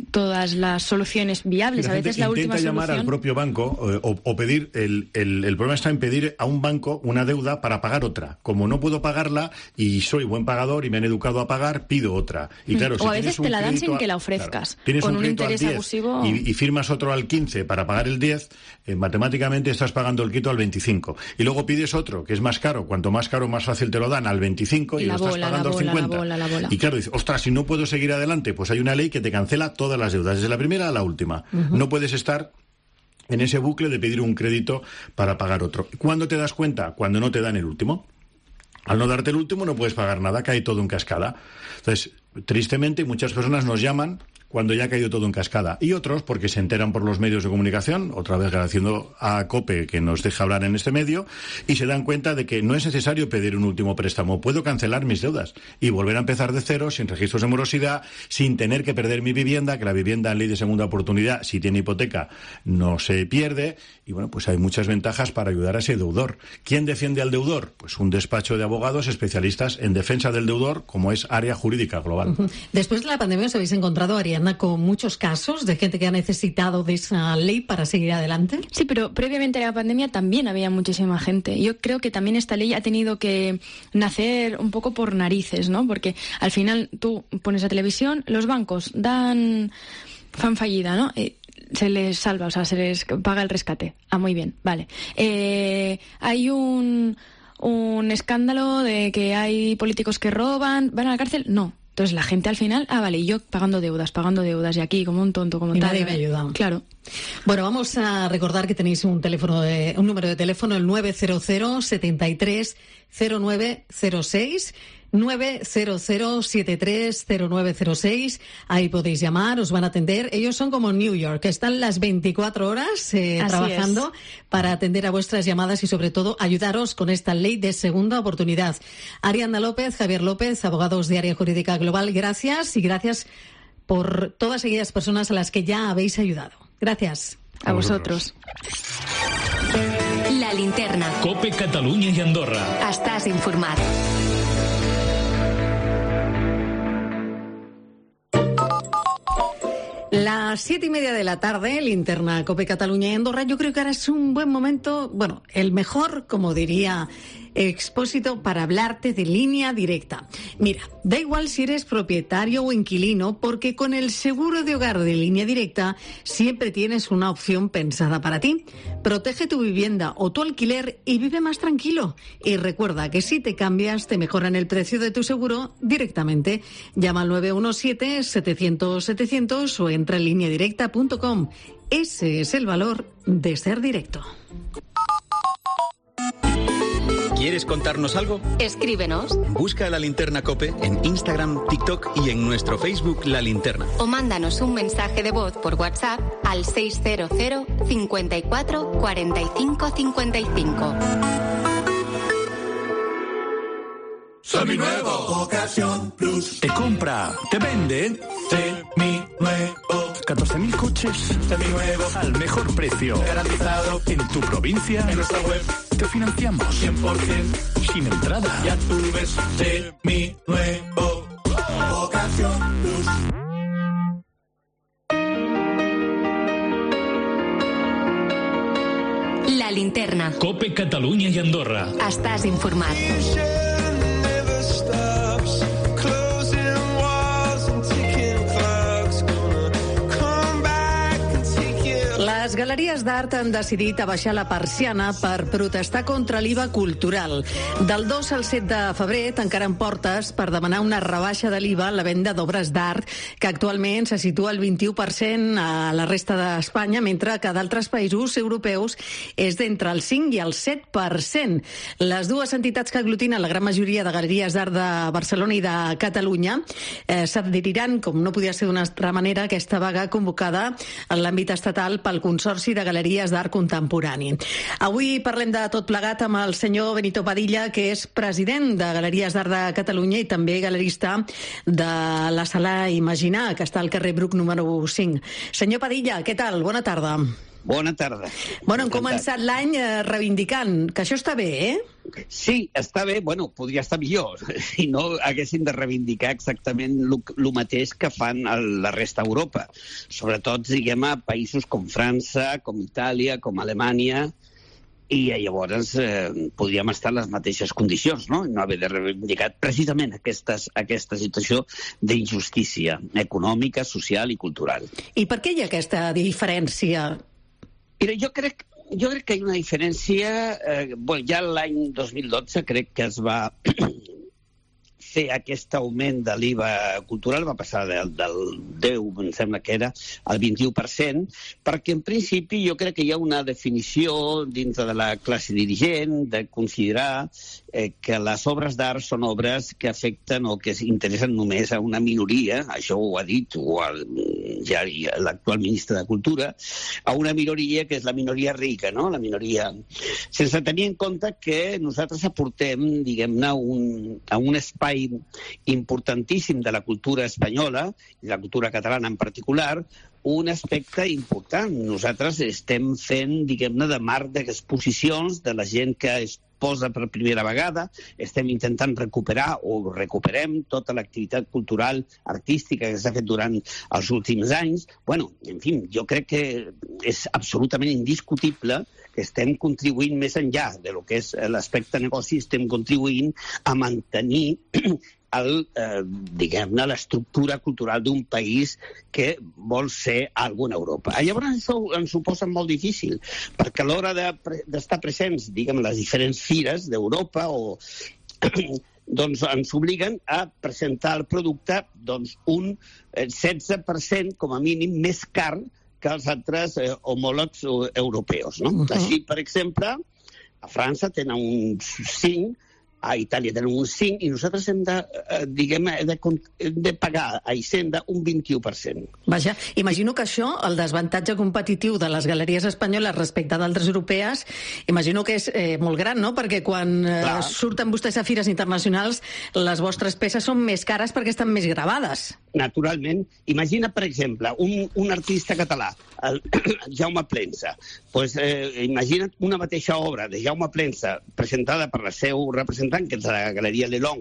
[SPEAKER 5] las soluciones viables. A veces la última solución...
[SPEAKER 4] llamar al propio banco o pedir, el problema está en pedir a un banco una deuda para pagar otra. Como no puedo pagarla y soy buen pagador y me han educado a pagar, pido otra. Y claro,
[SPEAKER 5] o a veces te la dan sin que la ofrezcas.
[SPEAKER 4] Tienes
[SPEAKER 5] con
[SPEAKER 4] un
[SPEAKER 5] interés
[SPEAKER 4] 10,
[SPEAKER 5] abusivo...
[SPEAKER 4] y firmas otro al 15 para pagar el 10, matemáticamente estás pagando el quito al 25. Y luego pides otro, que es más caro. Cuanto más caro, más fácil te lo dan al 25 y lo estás pagando al 50.
[SPEAKER 5] La bola.
[SPEAKER 4] Y claro, dices, ostras, si no puedo seguir adelante, pues hay una ley que te cancela todas las deudas, desde la primera a la última. No puedes estar en ese bucle de pedir un crédito para pagar otro. ¿Cuándo te das cuenta? Cuando no te dan el último. Al no darte el último no puedes pagar nada, cae todo en cascada. Entonces, tristemente, muchas personas nos llaman cuando ya ha caído todo en cascada. Y otros, porque se enteran por los medios de comunicación, otra vez agradeciendo a COPE que nos deja hablar en este medio, y se dan cuenta de que no es necesario pedir un último préstamo. Puedo cancelar mis deudas y volver a empezar de cero, sin registros de morosidad, sin tener que perder mi vivienda, que la vivienda en ley de segunda oportunidad, si tiene hipoteca, no se pierde. Y bueno, pues hay muchas ventajas para ayudar a ese deudor. ¿Quién defiende al deudor? Pues un despacho de abogados especialistas en defensa del deudor, como es Área Jurídica Global.
[SPEAKER 1] Después de la pandemia, ¿os habéis encontrado, Ariadna, con muchos casos de gente que ha necesitado de esa ley para seguir adelante?
[SPEAKER 5] Sí, pero previamente a la pandemia también había muchísima gente. Yo creo que también esta ley ha tenido que nacer un poco por narices, ¿no? Porque al final tú pones la televisión, los bancos dan fan fallida, ¿no? Se les salva, o sea, se les paga el rescate. Ah, muy bien, vale. Hay un un escándalo de que hay políticos que roban, van a la cárcel, no. Entonces la gente al final, vale, y yo pagando deudas, y aquí como un tonto, como
[SPEAKER 1] y
[SPEAKER 5] tal.
[SPEAKER 1] Nadie me ayuda.
[SPEAKER 5] Claro.
[SPEAKER 1] Bueno, vamos a recordar que tenéis un número de teléfono, el 900 73 0906. 900730906. Ahí podéis llamar, os van a atender. Ellos son como New York, que están las 24 horas trabajando para atender a vuestras llamadas y sobre todo ayudaros con esta ley de segunda oportunidad. Ariadna López, Javier López, abogados de Área Jurídica Global, gracias, y gracias por todas aquellas personas a las que ya habéis ayudado. Gracias.
[SPEAKER 5] A vosotros.
[SPEAKER 2] La linterna.
[SPEAKER 3] COPE Catalunya i Andorra.
[SPEAKER 2] Estàs informat.
[SPEAKER 1] Las 7:30 de la tarde, linterna COPE Cataluña y Andorra. Yo creo que ahora es un buen momento, bueno, el mejor, como diría Expósito, para hablarte de Línea Directa. Mira, da igual si eres propietario o inquilino, porque con el seguro de hogar de Línea Directa siempre tienes una opción pensada para ti. Protege tu vivienda o tu alquiler y vive más tranquilo. Y recuerda que si te cambias, te mejoran el precio de tu seguro directamente. Llama al 917-700-700 o entra en lineadirecta.com. Ese es el valor de ser directo.
[SPEAKER 7] ¿Quieres contarnos algo?
[SPEAKER 2] Escríbenos.
[SPEAKER 7] Busca La Linterna COPE en Instagram, TikTok y en nuestro Facebook La Linterna.
[SPEAKER 2] O mándanos un mensaje de voz por WhatsApp al 600 54 45 55.
[SPEAKER 8] Seminuevo. Ocasión Plus. Te compra, te vende. Seminuevo. 14.000 coches. Seminuevos. Al mejor precio. Garantizado. En tu provincia. En nuestra web. Te financiamos. 100%. Sin entrada. Ya tú ves. Seminuevo. Ocasión Plus.
[SPEAKER 2] La linterna.
[SPEAKER 3] COPE Catalunya i Andorra.
[SPEAKER 2] Estàs informat.
[SPEAKER 1] Les galeries d'art han decidit abaixar la persiana per protestar contra l'IVA cultural. Del 2 al 7 de febrer tancaran portes per demanar una rebaixa de l'IVA a la venda d'obres d'art, que actualment se situa al 21% a la resta d'Espanya, mentre que d'altres països europeus és d'entre el 5 i el 7%. Les dues entitats que aglutinen la gran majoria de galeries d'art de Barcelona i de Catalunya s'adheriran, com no podia ser d'una altra manera, a aquesta vaga convocada en l'àmbit estatal pel Consorci de Galeries d'Art Contemporani. Avui parlem de tot plegat amb el senyor Benito Padilla, que és president de Galeries d'Art de Catalunya i també galerista de la Sala Imaginar, que està al carrer Bruc número 5. Senyor Padilla, què tal? Bona tarda.
[SPEAKER 20] Bona tarda.
[SPEAKER 1] Bueno, hem començat l'any reivindicant, que això està bé, eh?
[SPEAKER 20] Sí, està bé. Bueno, podria estar millor si no haguessin de reivindicar exactament el mateix que fan a la resta d'Europa. Sobretot, diguem, a països com França, com Itàlia, com Alemanya, i llavors podríem estar en les mateixes condicions, no? No haver de reivindicar precisament aquesta situació d'injustícia econòmica, social i cultural.
[SPEAKER 1] I per què hi ha aquesta diferència?
[SPEAKER 20] Mira, jo crec que hi ha una diferència. Ja l'any 2012 crec que es va fer aquest augment de l'IVA cultural, va passar del 10, em sembla que era, al 21%, perquè en principi jo crec que hi ha una definició dintre de la classe dirigent de considerar que les obres d'art són obres que afecten o que interessen només a una minoria, això ho ha dit ja l'actual ministre de Cultura, a una minoria que és la minoria rica, no? La minoria... Sense tenir en compte que nosaltres aportem, diguem-ne, a un espai importantíssim de la cultura espanyola, i la cultura catalana en particular, un aspecte important. Nosaltres estem fent, diguem-ne, de marc d'exposicions de la gent que es posa per primera vegada, estem intentant recuperar o recuperem tota l'activitat cultural artística que s'ha fet durant els últims anys. Bueno, en fi, jo crec que és absolutament indiscutible que estem contribuint més enllà de lo que és l'aspecte negoci, estem contribuint a mantenir diguem-ne, l'estructura cultural d'un país que vol ser alguna Europa. Llavors això ens ho posa molt difícil, perquè a l'hora d'estar presents, diguem, les diferents fires d'Europa doncs ens obliguen a presentar el producte un 16% com a mínim més car que els altres homòlegs europeus. Així, per exemple, a França tenen un 5%, a Itàlia tenen un 5% i nosaltres hem de pagar a Hisenda un 21%.
[SPEAKER 1] Vaja, imagino que això, el desavantatge competitiu de les galeries espanyoles respecte d'altres europees, imagino que és molt gran, no? Perquè quan surten vostès a fires internacionals, les vostres peces són més cares perquè estan més gravades.
[SPEAKER 20] Naturalment. Imagina, per exemple, un artista català, el Jaume Plensa. Imagina't una mateixa obra de Jaume Plensa presentada per el seu representant, que és la Galeria Lelong,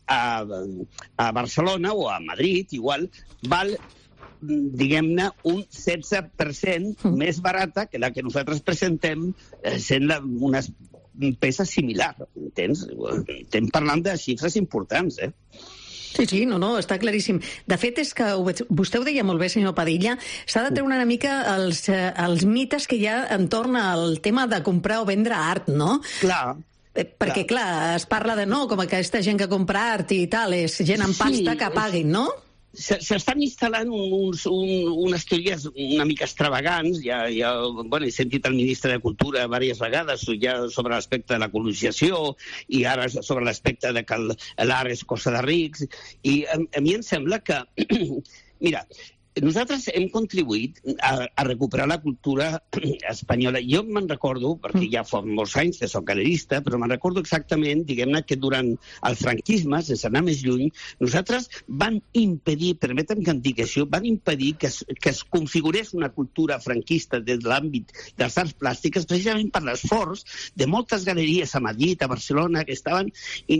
[SPEAKER 20] a Barcelona o a Madrid, igual, val, diguem-ne, un 16% més barata que la que nosaltres presentem sent una peça similar, entens? Estem parlant de xifres importants,
[SPEAKER 1] Sí, no, està claríssim. De fet, és que vostè ho deia molt bé, senyor Padilla, s'ha de treure una mica els mites que hi ha entorn al tema de comprar o vendre art, no?
[SPEAKER 20] Clar.
[SPEAKER 1] Perquè, clar, es parla de com aquesta gent que compra art i tal, és gent amb pasta que paguin, no?
[SPEAKER 20] S'estan instal·lant unes teories una mica extravagants. He sentit el ministre de Cultura diverses vegades ja sobre l'aspecte de la colonització i ara sobre l'aspecte de que l'art és cosa de rics. I a mi em sembla que... Mira, nosaltres hem contribuït a recuperar la cultura espanyola. Jo me'n recordo, perquè ja fa molts anys que soc galerista, però me'n recordo exactament, diguem-ne, que durant el franquisme, sense anar més lluny, nosaltres van impedir, permetem que en digui això, van impedir que es configurés una cultura franquista des de l'àmbit dels arts plàstiques, precisament per l'esforç de moltes galeries a Madrid, a Barcelona, que estaven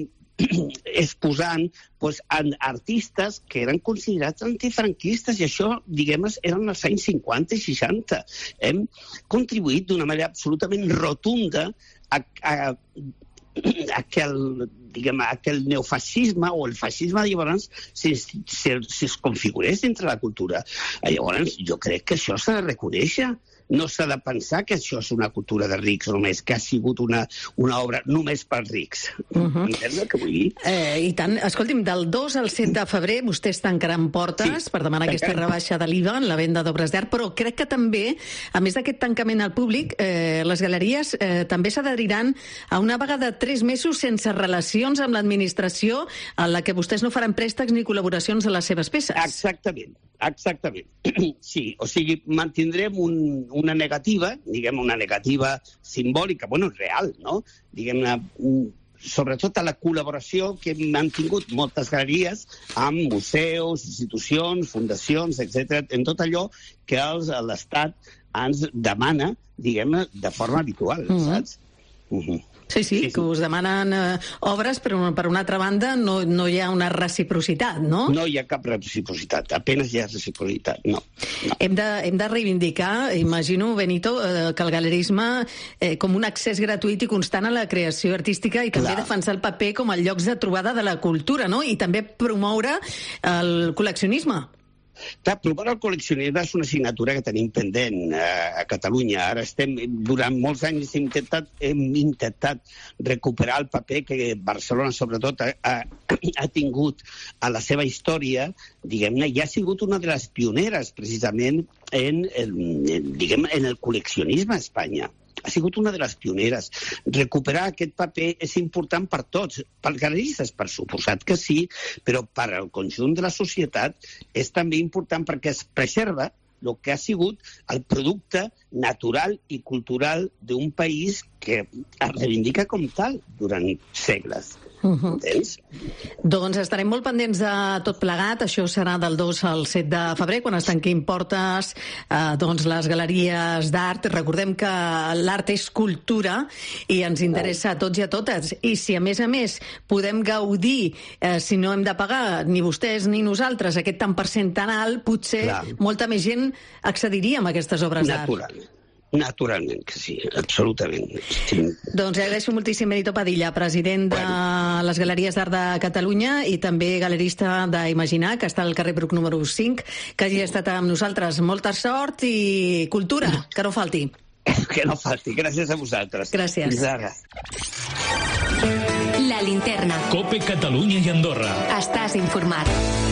[SPEAKER 20] exposant artistes que eren considerats antifranquistes, i això, diguem, eren els anys 50 i 60. Hem contribuït d'una manera absolutament rotunda a que el neofascisme o el fascisme llavors es configurés dintre la cultura. Llavors, jo crec que això s'ha de reconèixer. No s'ha de pensar que això és una cultura de rics només, que ha sigut una obra només per rics. Entens el que vull dir?
[SPEAKER 1] I tant. Escolti'm, del 2 al 7 de febrer vostès tancaran portes per demanar aquesta rebaixa de l'IVA en la venda d'obres d'art, però crec que també, a més d'aquest tancament al públic, les galeries també s'adheriran a una vaga de 3 mesos sense relacions amb l'administració en la que vostès no faran préstecs ni col·laboracions a les seves peces.
[SPEAKER 20] Exactament. Sí, o sigui, mantindrem una negativa, diguem, una negativa simbòlica, real, no? Diguem-ne, sobretot a la col·laboració que hem mantingut moltes galeries amb museus, institucions, fundacions, etc., en tot allò que l'Estat ens demana, diguem-ne, de forma habitual, saps?
[SPEAKER 1] Sí, que us demanen obres, però per una altra banda no hi ha una reciprocitat, no?
[SPEAKER 20] No hi ha cap reciprocitat, apenas hi ha reciprocitat, no.
[SPEAKER 1] Hem de reivindicar, imagino, Benito, que el galerisme com un accés gratuït i constant a la creació artística i també defensar el paper com a llocs de trobada de la cultura, no? I també promoure el col·leccionisme.
[SPEAKER 20] Clar, promoure el col·leccionisme és una assignatura que tenim pendent a Catalunya. Ara durant molts anys hem intentat recuperar el paper que Barcelona, sobretot, ha tingut a la seva història, diguem-ne, i ha sigut una de les pioneres, precisament, en el col·leccionisme a Espanya. Ha sigut una de les pioneres. Recuperar aquest paper és important per tots, pels galeristes, per suposat que sí, però per al conjunt de la societat és també important perquè es preserva el que ha sigut el producte natural i cultural d'un país que es reivindica com tal durant segles. Entens?
[SPEAKER 1] Doncs estarem molt pendents de tot plegat. Això serà del 2 al 7 de febrer, quan es tanquin portes les galeries d'art. Recordem que l'art és cultura i ens interessa a tots i a totes. I si a més podem gaudir, si no hem de pagar ni vostès ni nosaltres aquest tant per cent tan alt, potser molta més gent accediria a aquestes obres d'art.
[SPEAKER 20] Naturalment que sí, absolutament.
[SPEAKER 1] Doncs agraeixo moltíssim Benito Padilla, president de les Galeries d'Art de Catalunya i també galerista d'Imaginar, que està al carrer Bruc número 5, que hagi estat amb nosaltres. Molta sort i cultura, que no falti.
[SPEAKER 20] Que no falti. Gràcies a vosaltres.
[SPEAKER 1] Gràcies.
[SPEAKER 20] Fins ara.
[SPEAKER 2] La Linterna.
[SPEAKER 3] COPE Catalunya i Andorra.
[SPEAKER 2] Estàs informat.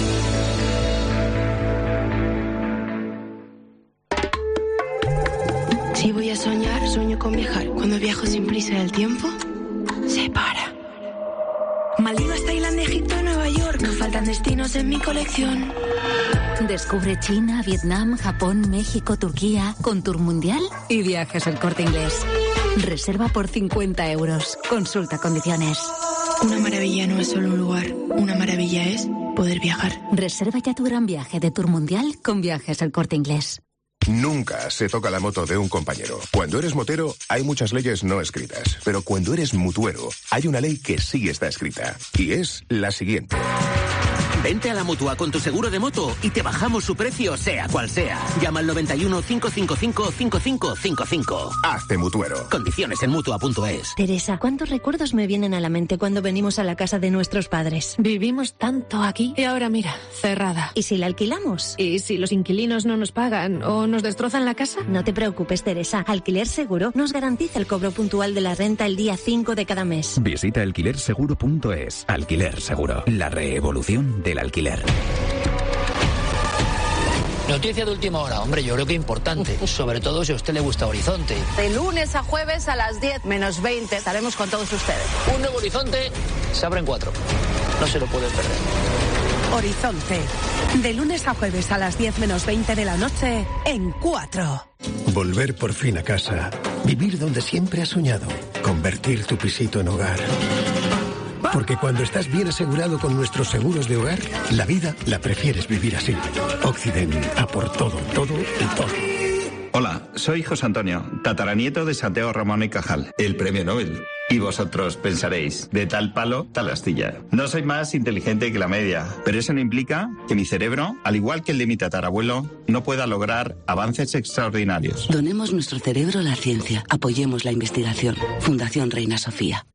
[SPEAKER 9] Si voy a soñar, sueño con viajar. Cuando viajo sin prisa el tiempo se para. Maldivas, Tailandia, Egipto, Nueva York. No faltan destinos en mi colección.
[SPEAKER 12] Descubre China, Vietnam, Japón, México, Turquía, con Tour Mundial y Viajes El Corte Inglés. Reserva por 50 euros. Consulta condiciones.
[SPEAKER 9] Una maravilla no es solo un lugar. Una maravilla es poder viajar.
[SPEAKER 12] Reserva ya tu gran viaje de Tour Mundial con Viajes El Corte Inglés.
[SPEAKER 13] Nunca se toca la moto de un compañero. Cuando eres motero, hay muchas leyes no escritas. Pero cuando eres mutuero, hay una ley que sí está escrita. Y es la siguiente.
[SPEAKER 24] Vente a la Mutua con tu seguro de moto y te bajamos su precio, sea cual sea. Llama al 91 555 5555.
[SPEAKER 13] Hazte mutuero.
[SPEAKER 24] Condiciones en Mutua.es.
[SPEAKER 25] Teresa, ¿cuántos recuerdos me vienen a la mente cuando venimos a la casa de nuestros padres?
[SPEAKER 26] Vivimos tanto aquí y ahora mira, cerrada.
[SPEAKER 25] ¿Y si la alquilamos?
[SPEAKER 26] ¿Y si los inquilinos no nos pagan o nos destrozan la casa?
[SPEAKER 25] No te preocupes, Teresa. Alquiler Seguro nos garantiza el cobro puntual de la renta el día 5 de cada mes.
[SPEAKER 27] Visita alquilerseguro.es. Alquiler Seguro. La revolución del alquiler.
[SPEAKER 28] Noticia de última hora, hombre, yo creo que importante, sobre todo si a usted le gusta Horizonte.
[SPEAKER 29] De lunes a jueves a las 10 menos 20 estaremos con todos ustedes.
[SPEAKER 28] Un nuevo Horizonte se abre en 4. No se lo pueden perder.
[SPEAKER 30] Horizonte, de lunes a jueves a las 10 menos 20 de la noche en 4.
[SPEAKER 31] Volver por fin a casa, vivir donde siempre has soñado, convertir tu pisito en hogar. Porque cuando estás bien asegurado con nuestros seguros de hogar, la vida la prefieres vivir así. Occident, a por todo, todo y todo.
[SPEAKER 32] Hola, soy José Antonio, tataranieto de Santiago Ramón y Cajal, el premio Nobel. Y vosotros pensaréis, de tal palo, tal astilla. No soy más inteligente que la media, pero eso no implica que mi cerebro, al igual que el de mi tatarabuelo, no pueda lograr avances extraordinarios.
[SPEAKER 33] Donemos nuestro cerebro a la ciencia. Apoyemos la investigación. Fundación Reina Sofía.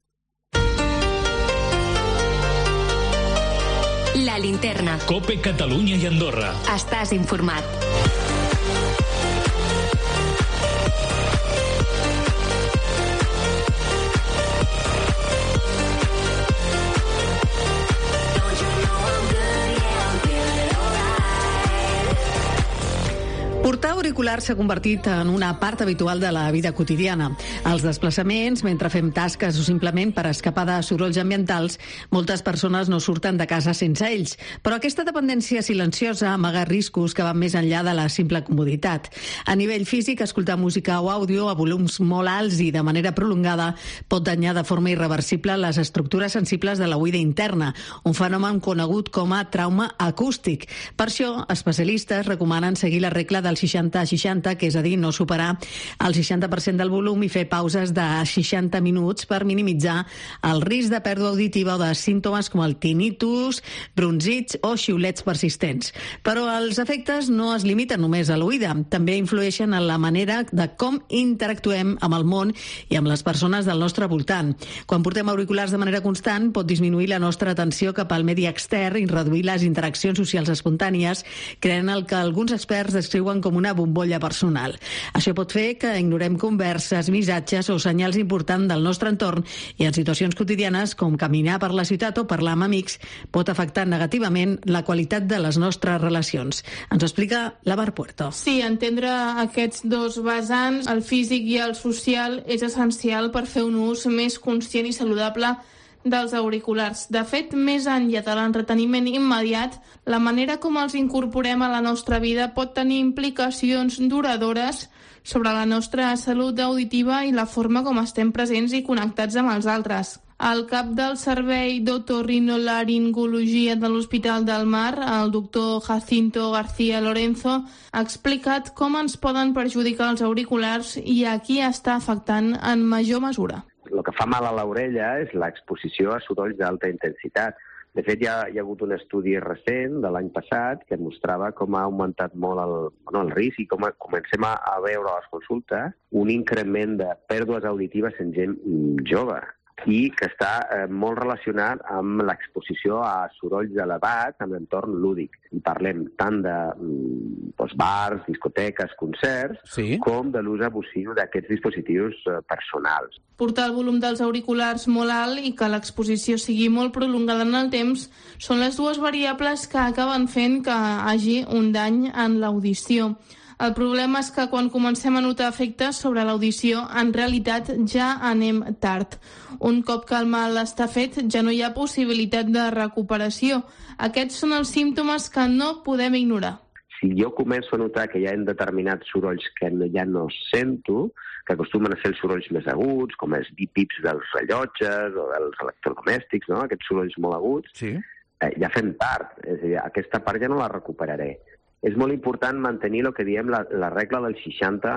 [SPEAKER 2] La Linterna.
[SPEAKER 3] COPE Catalunya i Andorra.
[SPEAKER 2] Estàs informat.
[SPEAKER 1] Portar auriculars s'ha convertit en una part habitual de la vida quotidiana. Els desplaçaments, mentre fem tasques o simplement per escapar de sorolls ambientals, moltes persones no surten de casa sense ells. Però aquesta dependència silenciosa amaga riscos que van més enllà de la simple comoditat. A nivell físic, escoltar música o àudio a volums molt alts i de manera prolongada pot danyar de forma irreversible les estructures sensibles de la oïda interna, un fenomen conegut com a trauma acústic. Per això, especialistes recomanen seguir la regla del 60-60, que és a dir, no superar el 60% del volum i fer pauses de 60 minuts per minimitzar el risc de pèrdua auditiva o de símptomes com el tinnitus, brunzits o xiulets persistents. Però els efectes no es limiten només a l'oïda, també influeixen en la manera de com interactuem amb el món i amb les persones del nostre voltant. Quan portem auriculars de manera constant, pot disminuir la nostra atenció cap al medi extern i reduir les interaccions socials espontànies, creant el que alguns experts descriuen com una bombolla personal. Això pot fer que ignorem converses, missatges o senyals importants del nostre entorn i en situacions quotidianes com caminar per la ciutat o parlar amb amics pot afectar negativament la qualitat de les nostres relacions. Ens ho explica la Mar Puerto.
[SPEAKER 34] Sí, entendre aquests dos vessants, el físic i el social, és essencial per fer un ús més conscient i saludable dels auriculars. De fet, més enllà de l'entreteniment immediat, la manera com els incorporem a la nostra vida pot tenir implicacions duradores sobre la nostra salut auditiva i la forma com estem presents i connectats amb els altres. El cap del Servei d'Otorrinolaringologia de l'Hospital del Mar, el doctor Jacinto García Lorenzo, ha explicat com ens poden perjudicar els auriculars i a qui està afectant en major mesura.
[SPEAKER 35] El que fa mal a l'orella és l'exposició a sorolls d'alta intensitat.
[SPEAKER 4] De fet, hi ha hagut un estudi recent de l'any passat que mostrava com ha augmentat molt el risc i com comencem a veure a les consultes un increment de pèrdues auditives en gent jove i que està molt relacionat amb l'exposició a sorolls elevats en l'entorn lúdic. I parlem tant de bars, discoteques, concerts, com de l'ús abusiu d'aquests dispositius personals.
[SPEAKER 34] Portar el volum dels auriculars molt alt i que l'exposició sigui molt prolongada en el temps són les dues variables que acaben fent que hagi un dany en l'audició. El problema és que quan comencem a notar efectes sobre l'audició, en realitat ja anem tard. Un cop que el mal està fet, ja no hi ha possibilitat de recuperació. Aquests són els símptomes que no podem ignorar.
[SPEAKER 4] Si jo començo a notar que hi ha determinats sorolls que ja no sento, que acostumen a ser els sorolls més aguts, com els bip-bips dels rellotges o dels electrodomèstics, no? Aquests sorolls molt aguts, ja fem tard. És a dir, aquesta part ja no la recuperaré. És molt important mantenir el que diem la regla del 60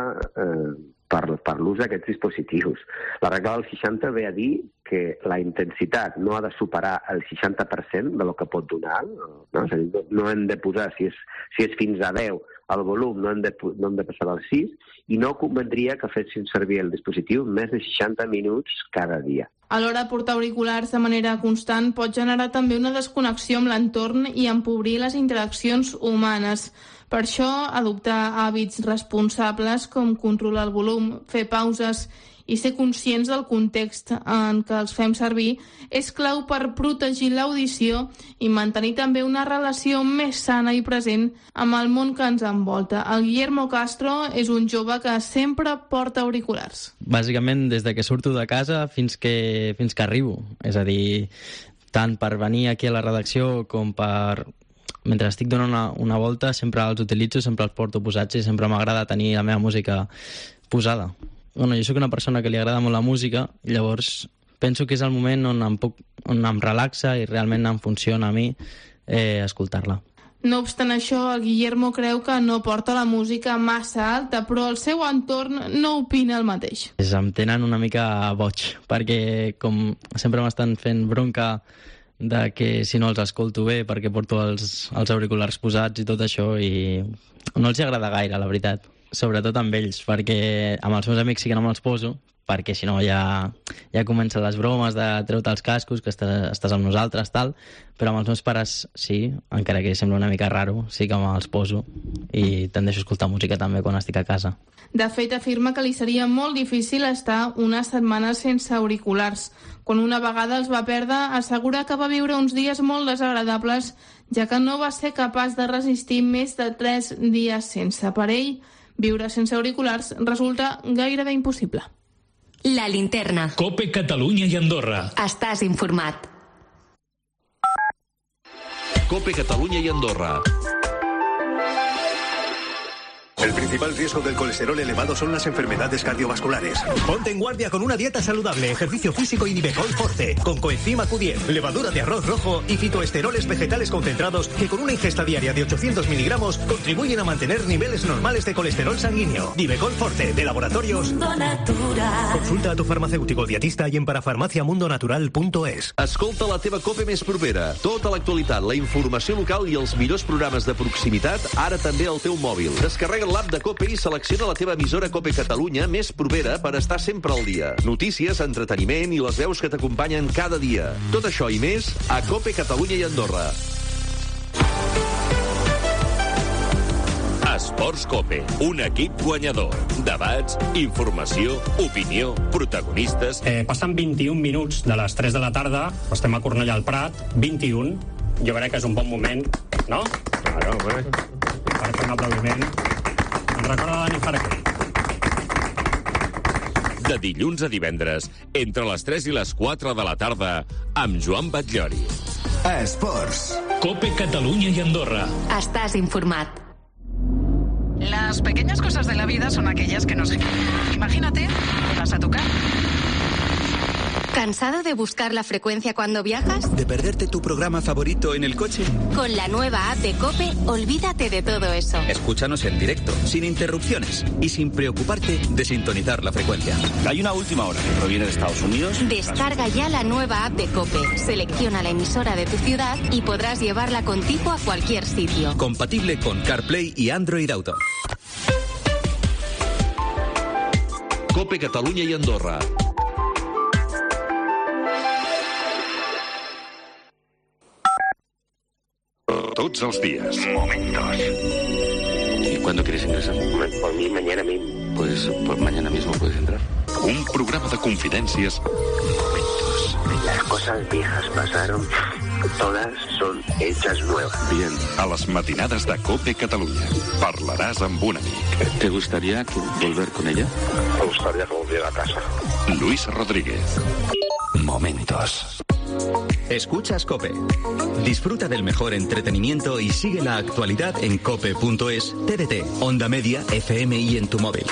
[SPEAKER 4] per l'ús d'aquests dispositius. La regla del 60 ve a dir que la intensitat no ha de superar el 60% de lo que pot donar. No? És a dir, no hem de posar, si és fins a 10, el volum no hem de passar del 6 i no convendria que fessin servir el dispositiu més de 60 minuts cada dia.
[SPEAKER 34] Alhora, portar auriculars de manera constant pot generar també una desconnexió amb l'entorn i empobrir les interaccions humanes. Per això, adoptar hàbits responsables com controlar el volum, fer pauses i ser conscients del context en què els fem servir és clau per protegir l'audició i mantenir també una relació més sana i present amb el món que ens envolta. El Guillermo Castro és un jove que sempre porta auriculars.
[SPEAKER 5] Bàsicament, des de que surto de casa fins que arribo. És a dir, tant per venir aquí a la redacció com per... Mentre estic donant una volta sempre els utilitzo, sempre els porto posats i sempre m'agrada tenir la meva música posada. Bueno, jo soc una persona que li agrada molt la música, llavors penso que és el moment on em relaxa i realment em funciona a mi escoltar-la.
[SPEAKER 34] No obstant això, el Guillermo creu que no porta la música massa alta, però el seu entorn no opina el mateix.
[SPEAKER 5] Em tenen una mica boig, perquè com sempre m'estan fent bronca de que si no els escolto bé perquè porto els auriculars posats i tot això, i no els agrada gaire, la veritat. Sobretot amb ells, perquè amb els meus amics sí que no me'ls poso, perquè si no ja comencen les bromes de treure't els cascos, que estàs amb nosaltres, tal, però amb els meus pares sí, encara que sembla una mica raro, sí que me'ls poso i tendeixo a escoltar música també quan estic a casa.
[SPEAKER 34] De fet, afirma que li seria molt difícil estar una setmana sense auriculars. Quan una vegada els va perdre, assegura que va viure uns dies molt desagradables, ja que no va ser capaç de resistir més de 3 dies sense. Per ell, viure sense auriculars resulta gairebé impossible.
[SPEAKER 2] La linterna.
[SPEAKER 3] COPE Catalunya i Andorra.
[SPEAKER 2] Estàs informat.
[SPEAKER 6] COPE Catalunya i Andorra.
[SPEAKER 10] El principal riesgo del colesterol elevado son las enfermedades cardiovasculares. Ponte en guardia con una dieta saludable, ejercicio físico y Nivecol Forte, con coenzima Q10, levadura de arroz rojo y fitoesteroles vegetales concentrados que con una ingesta diaria de 800 miligramos contribuyen a mantener niveles normales de colesterol sanguíneo. Nivecol Forte, de Laboratorios Mundo Natural. Consulta a tu farmacèutico dietista i en parafarmaciamundonatural.es.
[SPEAKER 6] Escolta la teva COPE més propera. Tota l'actualitat, la informació local i els millors programes de proximitat, ara també al teu mòbil. Descarrega l'app de COPE i selecciona la teva emissora COPE Catalunya més propera per estar sempre al dia. Notícies, entreteniment i les veus que t'acompanyen cada dia. Tot això i més a COPE Catalunya i Andorra. Esports COPE, un equip guanyador. Debats, informació, opinió, protagonistes...
[SPEAKER 11] Passen 21 minuts de les 3 de la tarda, estem a Cornellà al Prat, 21. Jo crec que és un bon moment, no? Claro, per fer un aplaudiment. Recorda Dani Farquer.
[SPEAKER 6] De dilluns a divendres, entre les 3 i les 4 de la tarda, amb Joan Batllori.
[SPEAKER 3] Esports. COPE Catalunya y Andorra.
[SPEAKER 2] Estás informat.
[SPEAKER 14] Las pequeñas cosas de la vida son aquellas que nos... Imagínate, te vas a tocar.
[SPEAKER 2] ¿Cansado de buscar la frecuencia cuando viajas?
[SPEAKER 27] ¿De perderte tu programa favorito en el coche?
[SPEAKER 2] Con la nueva app de COPE, olvídate de todo eso.
[SPEAKER 27] Escúchanos en directo, sin interrupciones y sin preocuparte de sintonizar la frecuencia.
[SPEAKER 7] Hay una última hora que proviene de Estados Unidos.
[SPEAKER 2] Descarga ya la nueva app de COPE. Selecciona la emisora de tu ciudad y podrás llevarla contigo a cualquier sitio.
[SPEAKER 27] Compatible con CarPlay y Android Auto.
[SPEAKER 6] COPE Catalunya i Andorra.
[SPEAKER 3] Todos los días. Momentos.
[SPEAKER 4] ¿Y cuándo quieres ingresar? Por mí, mañana mismo. Pues mañana mismo puedes entrar.
[SPEAKER 3] Un programa de confidencias.
[SPEAKER 4] Momentos. Las cosas viejas pasaron. Todas son hechas nuevas.
[SPEAKER 3] Bien, a las matinadas de COPE Catalunya. Parlarás amb un amic.
[SPEAKER 4] ¿Te gustaría volver con ella?
[SPEAKER 3] Me gustaría que volviera a casa. Luis Rodríguez.
[SPEAKER 27] Momentos. Escuchas COPE. Disfruta del mejor entretenimiento y sigue la actualidad en cope.es, TDT, Onda Media, FM y en tu móvil.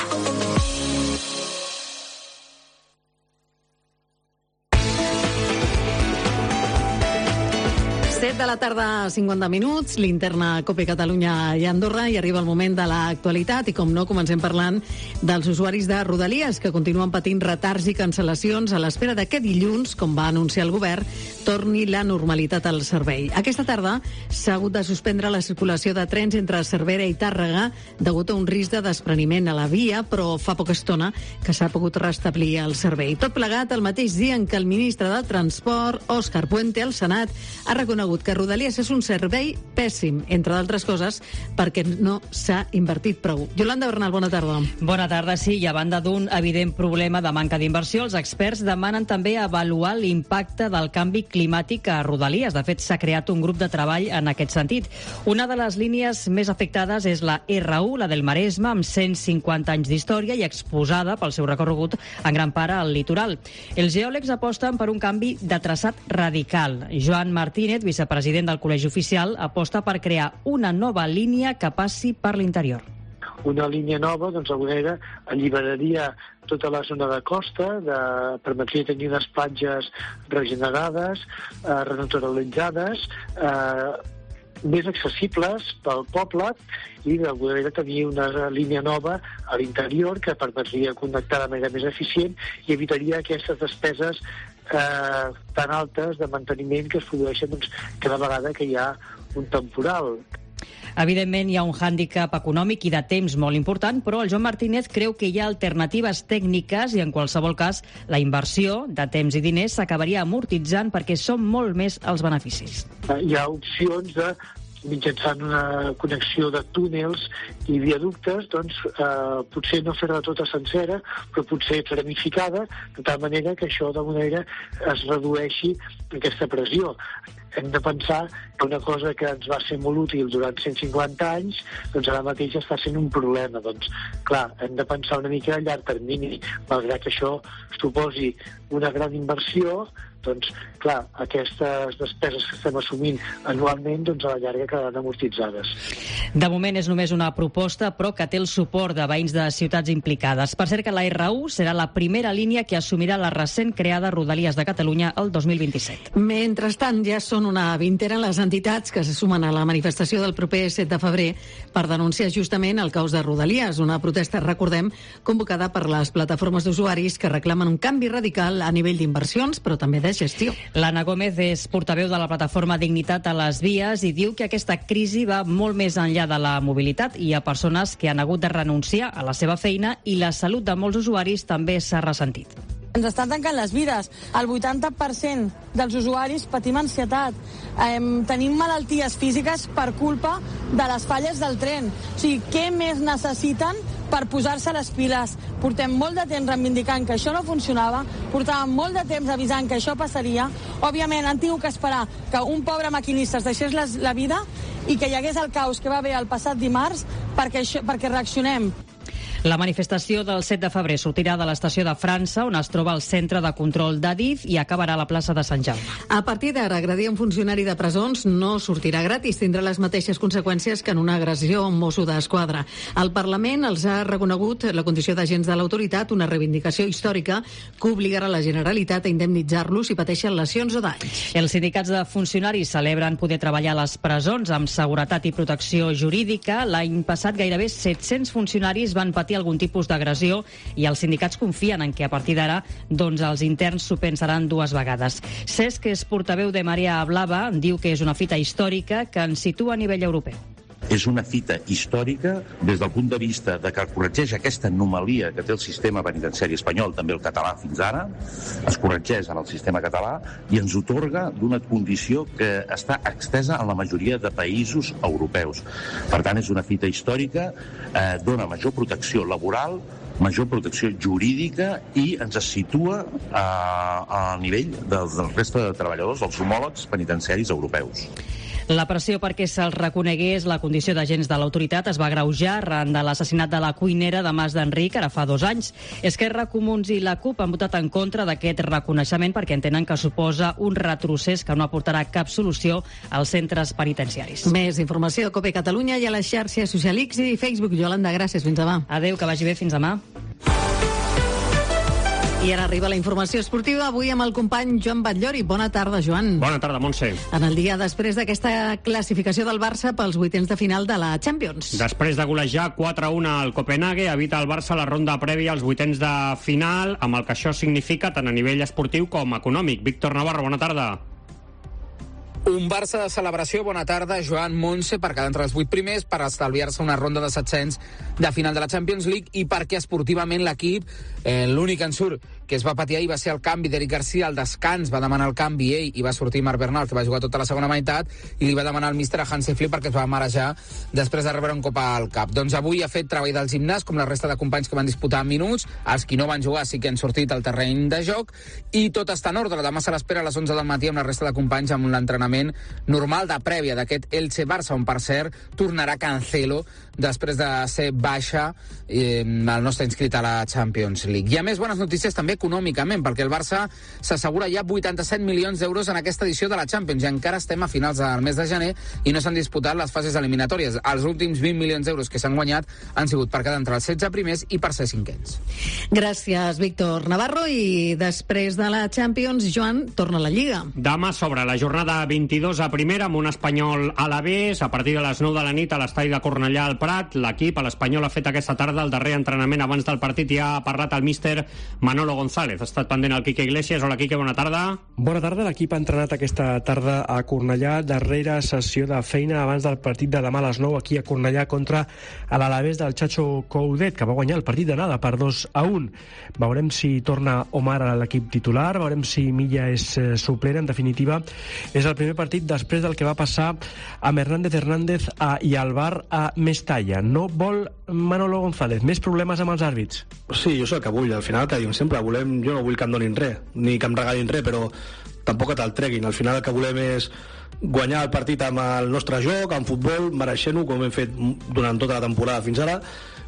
[SPEAKER 1] 7 de la tarda, 50 minuts, linterna COPE Catalunya i Andorra, i arriba el moment de l'actualitat i, com no, comencem parlant dels usuaris de Rodalies que continuen patint retards i cancel·lacions a l'espera de que dilluns, com va anunciar el govern, torni la normalitat al servei. Aquesta tarda s'ha hagut de suspendre la circulació de trens entre Cervera i Tàrrega degut a un risc de despreniment a la via, però fa poca estona que s'ha pogut restablir el servei. Tot plegat el mateix dia en què el ministre de Transport, Òscar Puente, al Senat, ha reconegut que Rodalies és un servei pèssim, entre d'altres coses, perquè no s'ha invertit prou. Yolanda Bernal, bona tarda.
[SPEAKER 8] Bona tarda, sí, i a banda d'un evident problema de manca d'inversió, els experts demanen també avaluar l'impacte del canvi climàtic a Rodalies. De fet, s'ha creat un grup de treball en aquest sentit. Una de les línies més afectades és la R1, la del Maresme, amb 150 anys d'història i exposada pel seu recorregut en gran part al litoral. Els geòlegs aposten per un canvi de traçat radical. Joan Martínez, vicepresident del Col·legi Oficial, aposta per crear una nova línia que passi per l'interior.
[SPEAKER 9] Una línia nova, doncs, d'alguna manera, alliberaria tota la zona de costa, permetria tenir unes platges regenerades, renaturalitzades, més accessibles pel poble i d'alguna manera tenir una línia nova a l'interior que permetria connectar de manera més eficient i evitaria aquestes despeses tan altes de manteniment que es produeixen cada vegada que hi ha un temporal.
[SPEAKER 8] Evidentment, hi ha un hàndicap econòmic i de temps molt important, però el Joan Martínez creu que hi ha alternatives tècniques i, en qualsevol cas, la inversió de temps i diners s'acabaria amortitzant perquè són molt més els beneficis.
[SPEAKER 9] Hi ha opcions de mitjançant una connexió de túnels i viaductes, doncs potser no fer-la tota sencera, però potser tramificada, de tal manera que això d'alguna manera es redueixi aquesta pressió. Hem de pensar que una cosa que ens va ser molt útil durant 150 anys, doncs ara mateix està sent un problema. Doncs, clar, hem de pensar una mica a llarg termini, malgrat que això suposi una gran inversió, doncs, clar, aquestes despeses que estem assumint anualment, doncs a la llarga quedaran amortitzades.
[SPEAKER 8] De moment és només una proposta, però que té el suport de veïns de ciutats implicades. Per cert que la R1 serà la primera línia que assumirà la recent creada Rodalies de Catalunya el 2027.
[SPEAKER 1] Mentrestant, ja són una vintena les entitats que se sumen a la manifestació del proper 7 de febrer per denunciar justament el caos de Rodalies, una protesta, recordem, convocada per les plataformes d'usuaris que reclamen un canvi radical a nivell d'inversions, però també de gestió.
[SPEAKER 8] L'Anna Gómez és portaveu de la plataforma Dignitat a les Vies i diu que aquesta crisi va molt més enllà de la mobilitat. Hi ha persones que han hagut de renunciar a la seva feina i la salut de molts usuaris també s'ha ressentit.
[SPEAKER 12] Ens estan tancant les vides. El 80% dels usuaris patim ansietat. Tenim malalties físiques per culpa de les falles del tren. O sigui, què més necessiten per posar-se les piles? Portem molt de temps reivindicant que això no funcionava, portàvem molt de temps avisant que això passaria. Òbviament, han tingut que esperar que un pobre maquinista es deixés la vida i que hi hagués el caos que va haver el passat dimarts perquè reaccionem.
[SPEAKER 8] La manifestació del 7 de febrer sortirà de l'estació de França, on es troba el centre de control d'Adif, i acabarà a la plaça de Sant Jaume.
[SPEAKER 1] A partir d'ara, agredir un funcionari de presons no sortirà gratis. Tindrà les mateixes conseqüències que en una agressió a un mosso d'esquadra. El Parlament els ha reconegut la condició d'agents de l'autoritat, una reivindicació històrica que obligarà la Generalitat a indemnitzar-los si pateixen lesions o danys.
[SPEAKER 8] Els sindicats de funcionaris celebren poder treballar a les presons amb seguretat i protecció jurídica. L'any passat gairebé 700 funcionaris van patir algun tipus d'agressió i els sindicats confien en que a partir d'ara els interns s'ho pensaran dues vegades. Cesc, que és portaveu de Marea Blava, diu que és una fita històrica que ens situa a nivell europeu.
[SPEAKER 13] És una fita històrica des del punt de vista de que corregeix aquesta anomalia que té el sistema penitenciari espanyol, també el català fins ara, es corregeix en el sistema català i ens otorga d'una condició que està extesa en la majoria de països europeus. Per tant, és una fita històrica, dona major protecció laboral, major protecció jurídica i ens situa a nivell del resta de treballadors, dels homòlegs penitenciaris europeus.
[SPEAKER 8] La pressió perquè se'ls reconegués la condició d'agents de l'autoritat es va agreujar arran de l'assassinat de la cuinera de Mas d'Enric, ara fa 2 anys. Esquerra, Comuns i la CUP han votat en contra d'aquest reconeixement perquè entenen que suposa un retrocés que no aportarà cap solució als centres penitenciaris.
[SPEAKER 1] Més informació a COPE Catalunya i a les xarxes social X i Facebook. Yolanda, gràcies. Fins demà.
[SPEAKER 8] Adéu, que vagi bé. Fins demà.
[SPEAKER 1] I ara arriba la informació esportiva, avui amb el company Joan Batllori. Bona tarda, Joan.
[SPEAKER 11] Bona tarda, Montse.
[SPEAKER 1] En el dia després d'aquesta classificació del Barça pels vuitens de final de la Champions.
[SPEAKER 11] Després de golejar 4-1 al Copenhague, evita el Barça la ronda prèvia als vuitens de final, amb el que això significa tant a nivell esportiu com econòmic. Víctor Navarro, bona tarda.
[SPEAKER 15] Un Barça de celebració, bona tarda, Joan, Montse, per quedar entre els 8 primers, per estalviar-se una ronda de 700 de final de la Champions League i perquè esportivament l'equip, l'únic ensurt que es va patir ahir va ser el canvi d'Eric Garcia al descans, va demanar el canvi ell i va sortir Marc Bernal, que va jugar tota la segona meitat, i li va demanar el míster a Hansi Flick perquè es va marejar després de rebre un cop al cap. Doncs avui ha fet treball del gimnàs, com la resta de companys que van disputar minuts, els qui no van jugar sí que han sortit al terreny de joc, i tot està en ordre. Demà se l'espera a les 11 del matí amb la resta de companys amb l'entrenament normal de prèvia d'aquest Elche-Barça, on per cert tornarà Cancelo després de ser baixa el nostre inscrit a la Champions League. I a més, bones notícies també econòmicament, perquè el Barça s'assegura ja 87 milions d'euros en aquesta edició de la Champions, i encara estem a finals del mes de gener i no s'han disputat les fases eliminatòries. Els últims 20 milions d'euros que s'han guanyat han sigut per quedar entre els 16 primers i per ser 5ens.
[SPEAKER 1] Gràcies, Víctor Navarro. I després de la Champions, Joan, torna a la Lliga.
[SPEAKER 11] Demà sobre la jornada 22 a primera, amb un Espanyol a l'Alavés, a partir de les 9 de la nit a l'estadi de Cornellà al Prat. L'equip, l'Espanyol, ha fet aquesta tarda el darrer entrenament abans del partit i ha parlat el míster Manolo González. Ha estat pendent el Quique Iglesias. Hola, Quique, bona tarda.
[SPEAKER 16] Bona tarda. L'equip ha entrenat aquesta tarda a Cornellà, darrera sessió de feina abans del partit de demà a les 9 aquí a Cornellà contra l'Alavés del Chacho Coudet, que va guanyar el partit d'anada per 2-1. Veurem si torna Omar a l'equip titular, veurem si Milla és suplent. En definitiva, és el primer partit després del que va passar amb Hernández i al Bar a Mestalla. No vol Manolo González més problemes amb els àrbits?
[SPEAKER 17] Sí, jo sé el que vull. Al final, que diuen sempre, jo no vull que em donin res, ni que em regalin res, però tampoc que te'l treguin. Al final el que volem és guanyar el partit amb el nostre joc, amb futbol, mereixent-ho, com hem fet durant tota la temporada fins ara,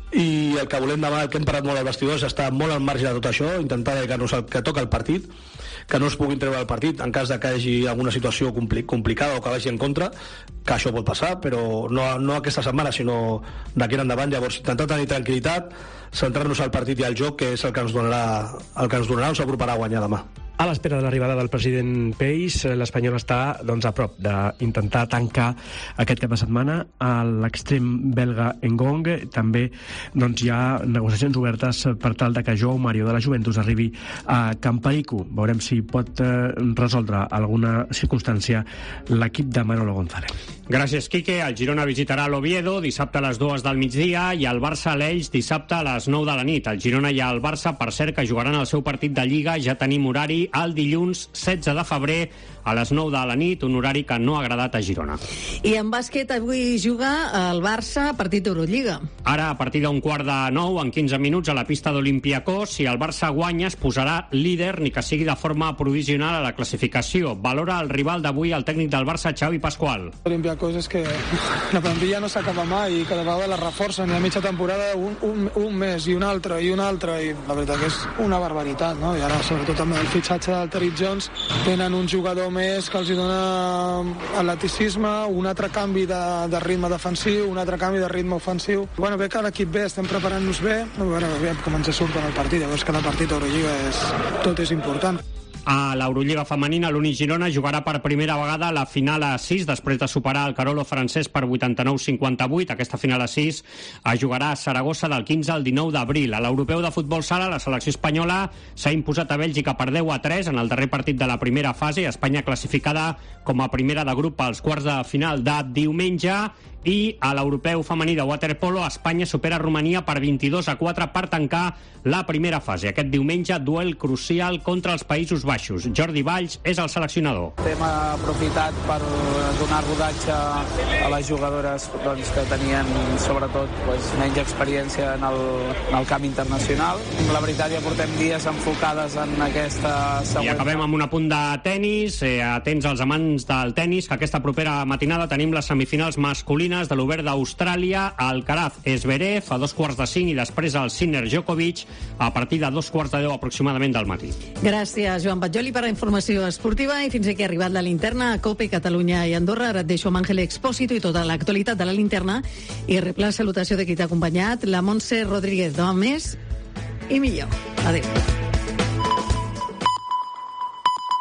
[SPEAKER 17] i el que volem demà, el que hem parlat molt al vestidor, és estar molt al marge de tot això, intentar dedicar-nos al que toca el partit, que no es puguin treure el partit en cas de que hi hagi alguna situació complicada o que vagi en contra, que això pot passar, però no aquesta setmana, sinó d'aquí en endavant. Llavors, intentar tenir tranquil·litat, centrar-nos al partit i al joc, que és el que ens donarà, ens aproparà a guanyar demà.
[SPEAKER 16] A l'espera de l'arribada del president Peis, l'Espanyol està a prop d'intentar tancar aquest cap de setmana a l'extrem belga Ngong. També hi ha negociacions obertes per tal de que Joao Mario de la Juventus arribi a Camparico. Veurem si pot resoldre alguna circumstància l'equip de Manolo González.
[SPEAKER 11] Gràcies, Quique. El Girona visitarà l'Oviedo dissabte a les 2 del migdia i el Barça a l'Elx dissabte a les 9 de la nit. El Girona i el Barça, per cert, que jugaran el seu partit de Lliga. Ja tenim horari l'horari el dilluns 16 de febrer a les 9 de la nit, un horari que no ha agradat a Girona.
[SPEAKER 1] I en bàsquet avui juga el Barça, partit d'Eurolliga.
[SPEAKER 11] Ara, a partir d'un 8:45, en 15 minuts, a la pista d'Olympiacos, si el Barça guanya es posarà líder, ni que sigui de forma provisional a la classificació. Valora el rival d'avui el tècnic del Barça, Xavi Pascual.
[SPEAKER 18] Olympiacos és que la plantilla no s'acaba mai i cada vegada la reforcen, i a mitja temporada un mes i un altre, i la veritat que és una barbaritat, no? I ara, sobretot amb el fitxatge del Terry Jones, tenen un jugador més que els dona atleticisme, un altre canvi de ritme defensiu, un altre canvi de ritme ofensiu. Bueno, bé que l'equip bé, estem preparant-nos bé, a veure com ens surt en el partit, llavors cada partit d'Eurolliga tot és important.
[SPEAKER 11] A l'Eurolliga femenina, l'Uni Girona jugarà per primera vegada la final a 6, després de superar el Carolo francès per 89-58. Aquesta final a 6 es jugarà a Saragossa del 15 al 19 d'abril. A l'Europeu de Futbol Sala, la selecció espanyola s'ha imposat a Bèlgica per 10-3 en el darrer partit de la primera fase. Espanya classificada com a primera de grup als quarts de final de diumenge. I a l'Europeu femení de waterpolo, Espanya supera Romania per 22-4 per tancar la primera fase. Aquest diumenge, duel crucial contra els Països Baixos. Jordi Valls és el seleccionador.
[SPEAKER 15] Hem aprofitat per donar rodatge a les jugadores que tenien, sobretot, menys experiència en el camp internacional. La veritat, ja portem dies enfocades en aquesta següent...
[SPEAKER 11] I acabem amb un apunt de tennis. Atents als amants del tennis, que aquesta propera matinada tenim les semifinals masculines de l'Obert d'Austràlia, Alcaraz Zverev a 2:45 i després el Sinner Djokovic a partir de 2:10 aproximadament del matí.
[SPEAKER 1] Gràcies, Joan Batlloli, per la informació esportiva, i fins aquí ha arribat la linterna a COPE, Catalunya i Andorra. Ara et deixo amb Àngel Expósito i tota l'actualitat de la linterna, i rep la salutació de qui t'ha acompanyat, la Montse Rodríguez. Demà més i millor. Adéu.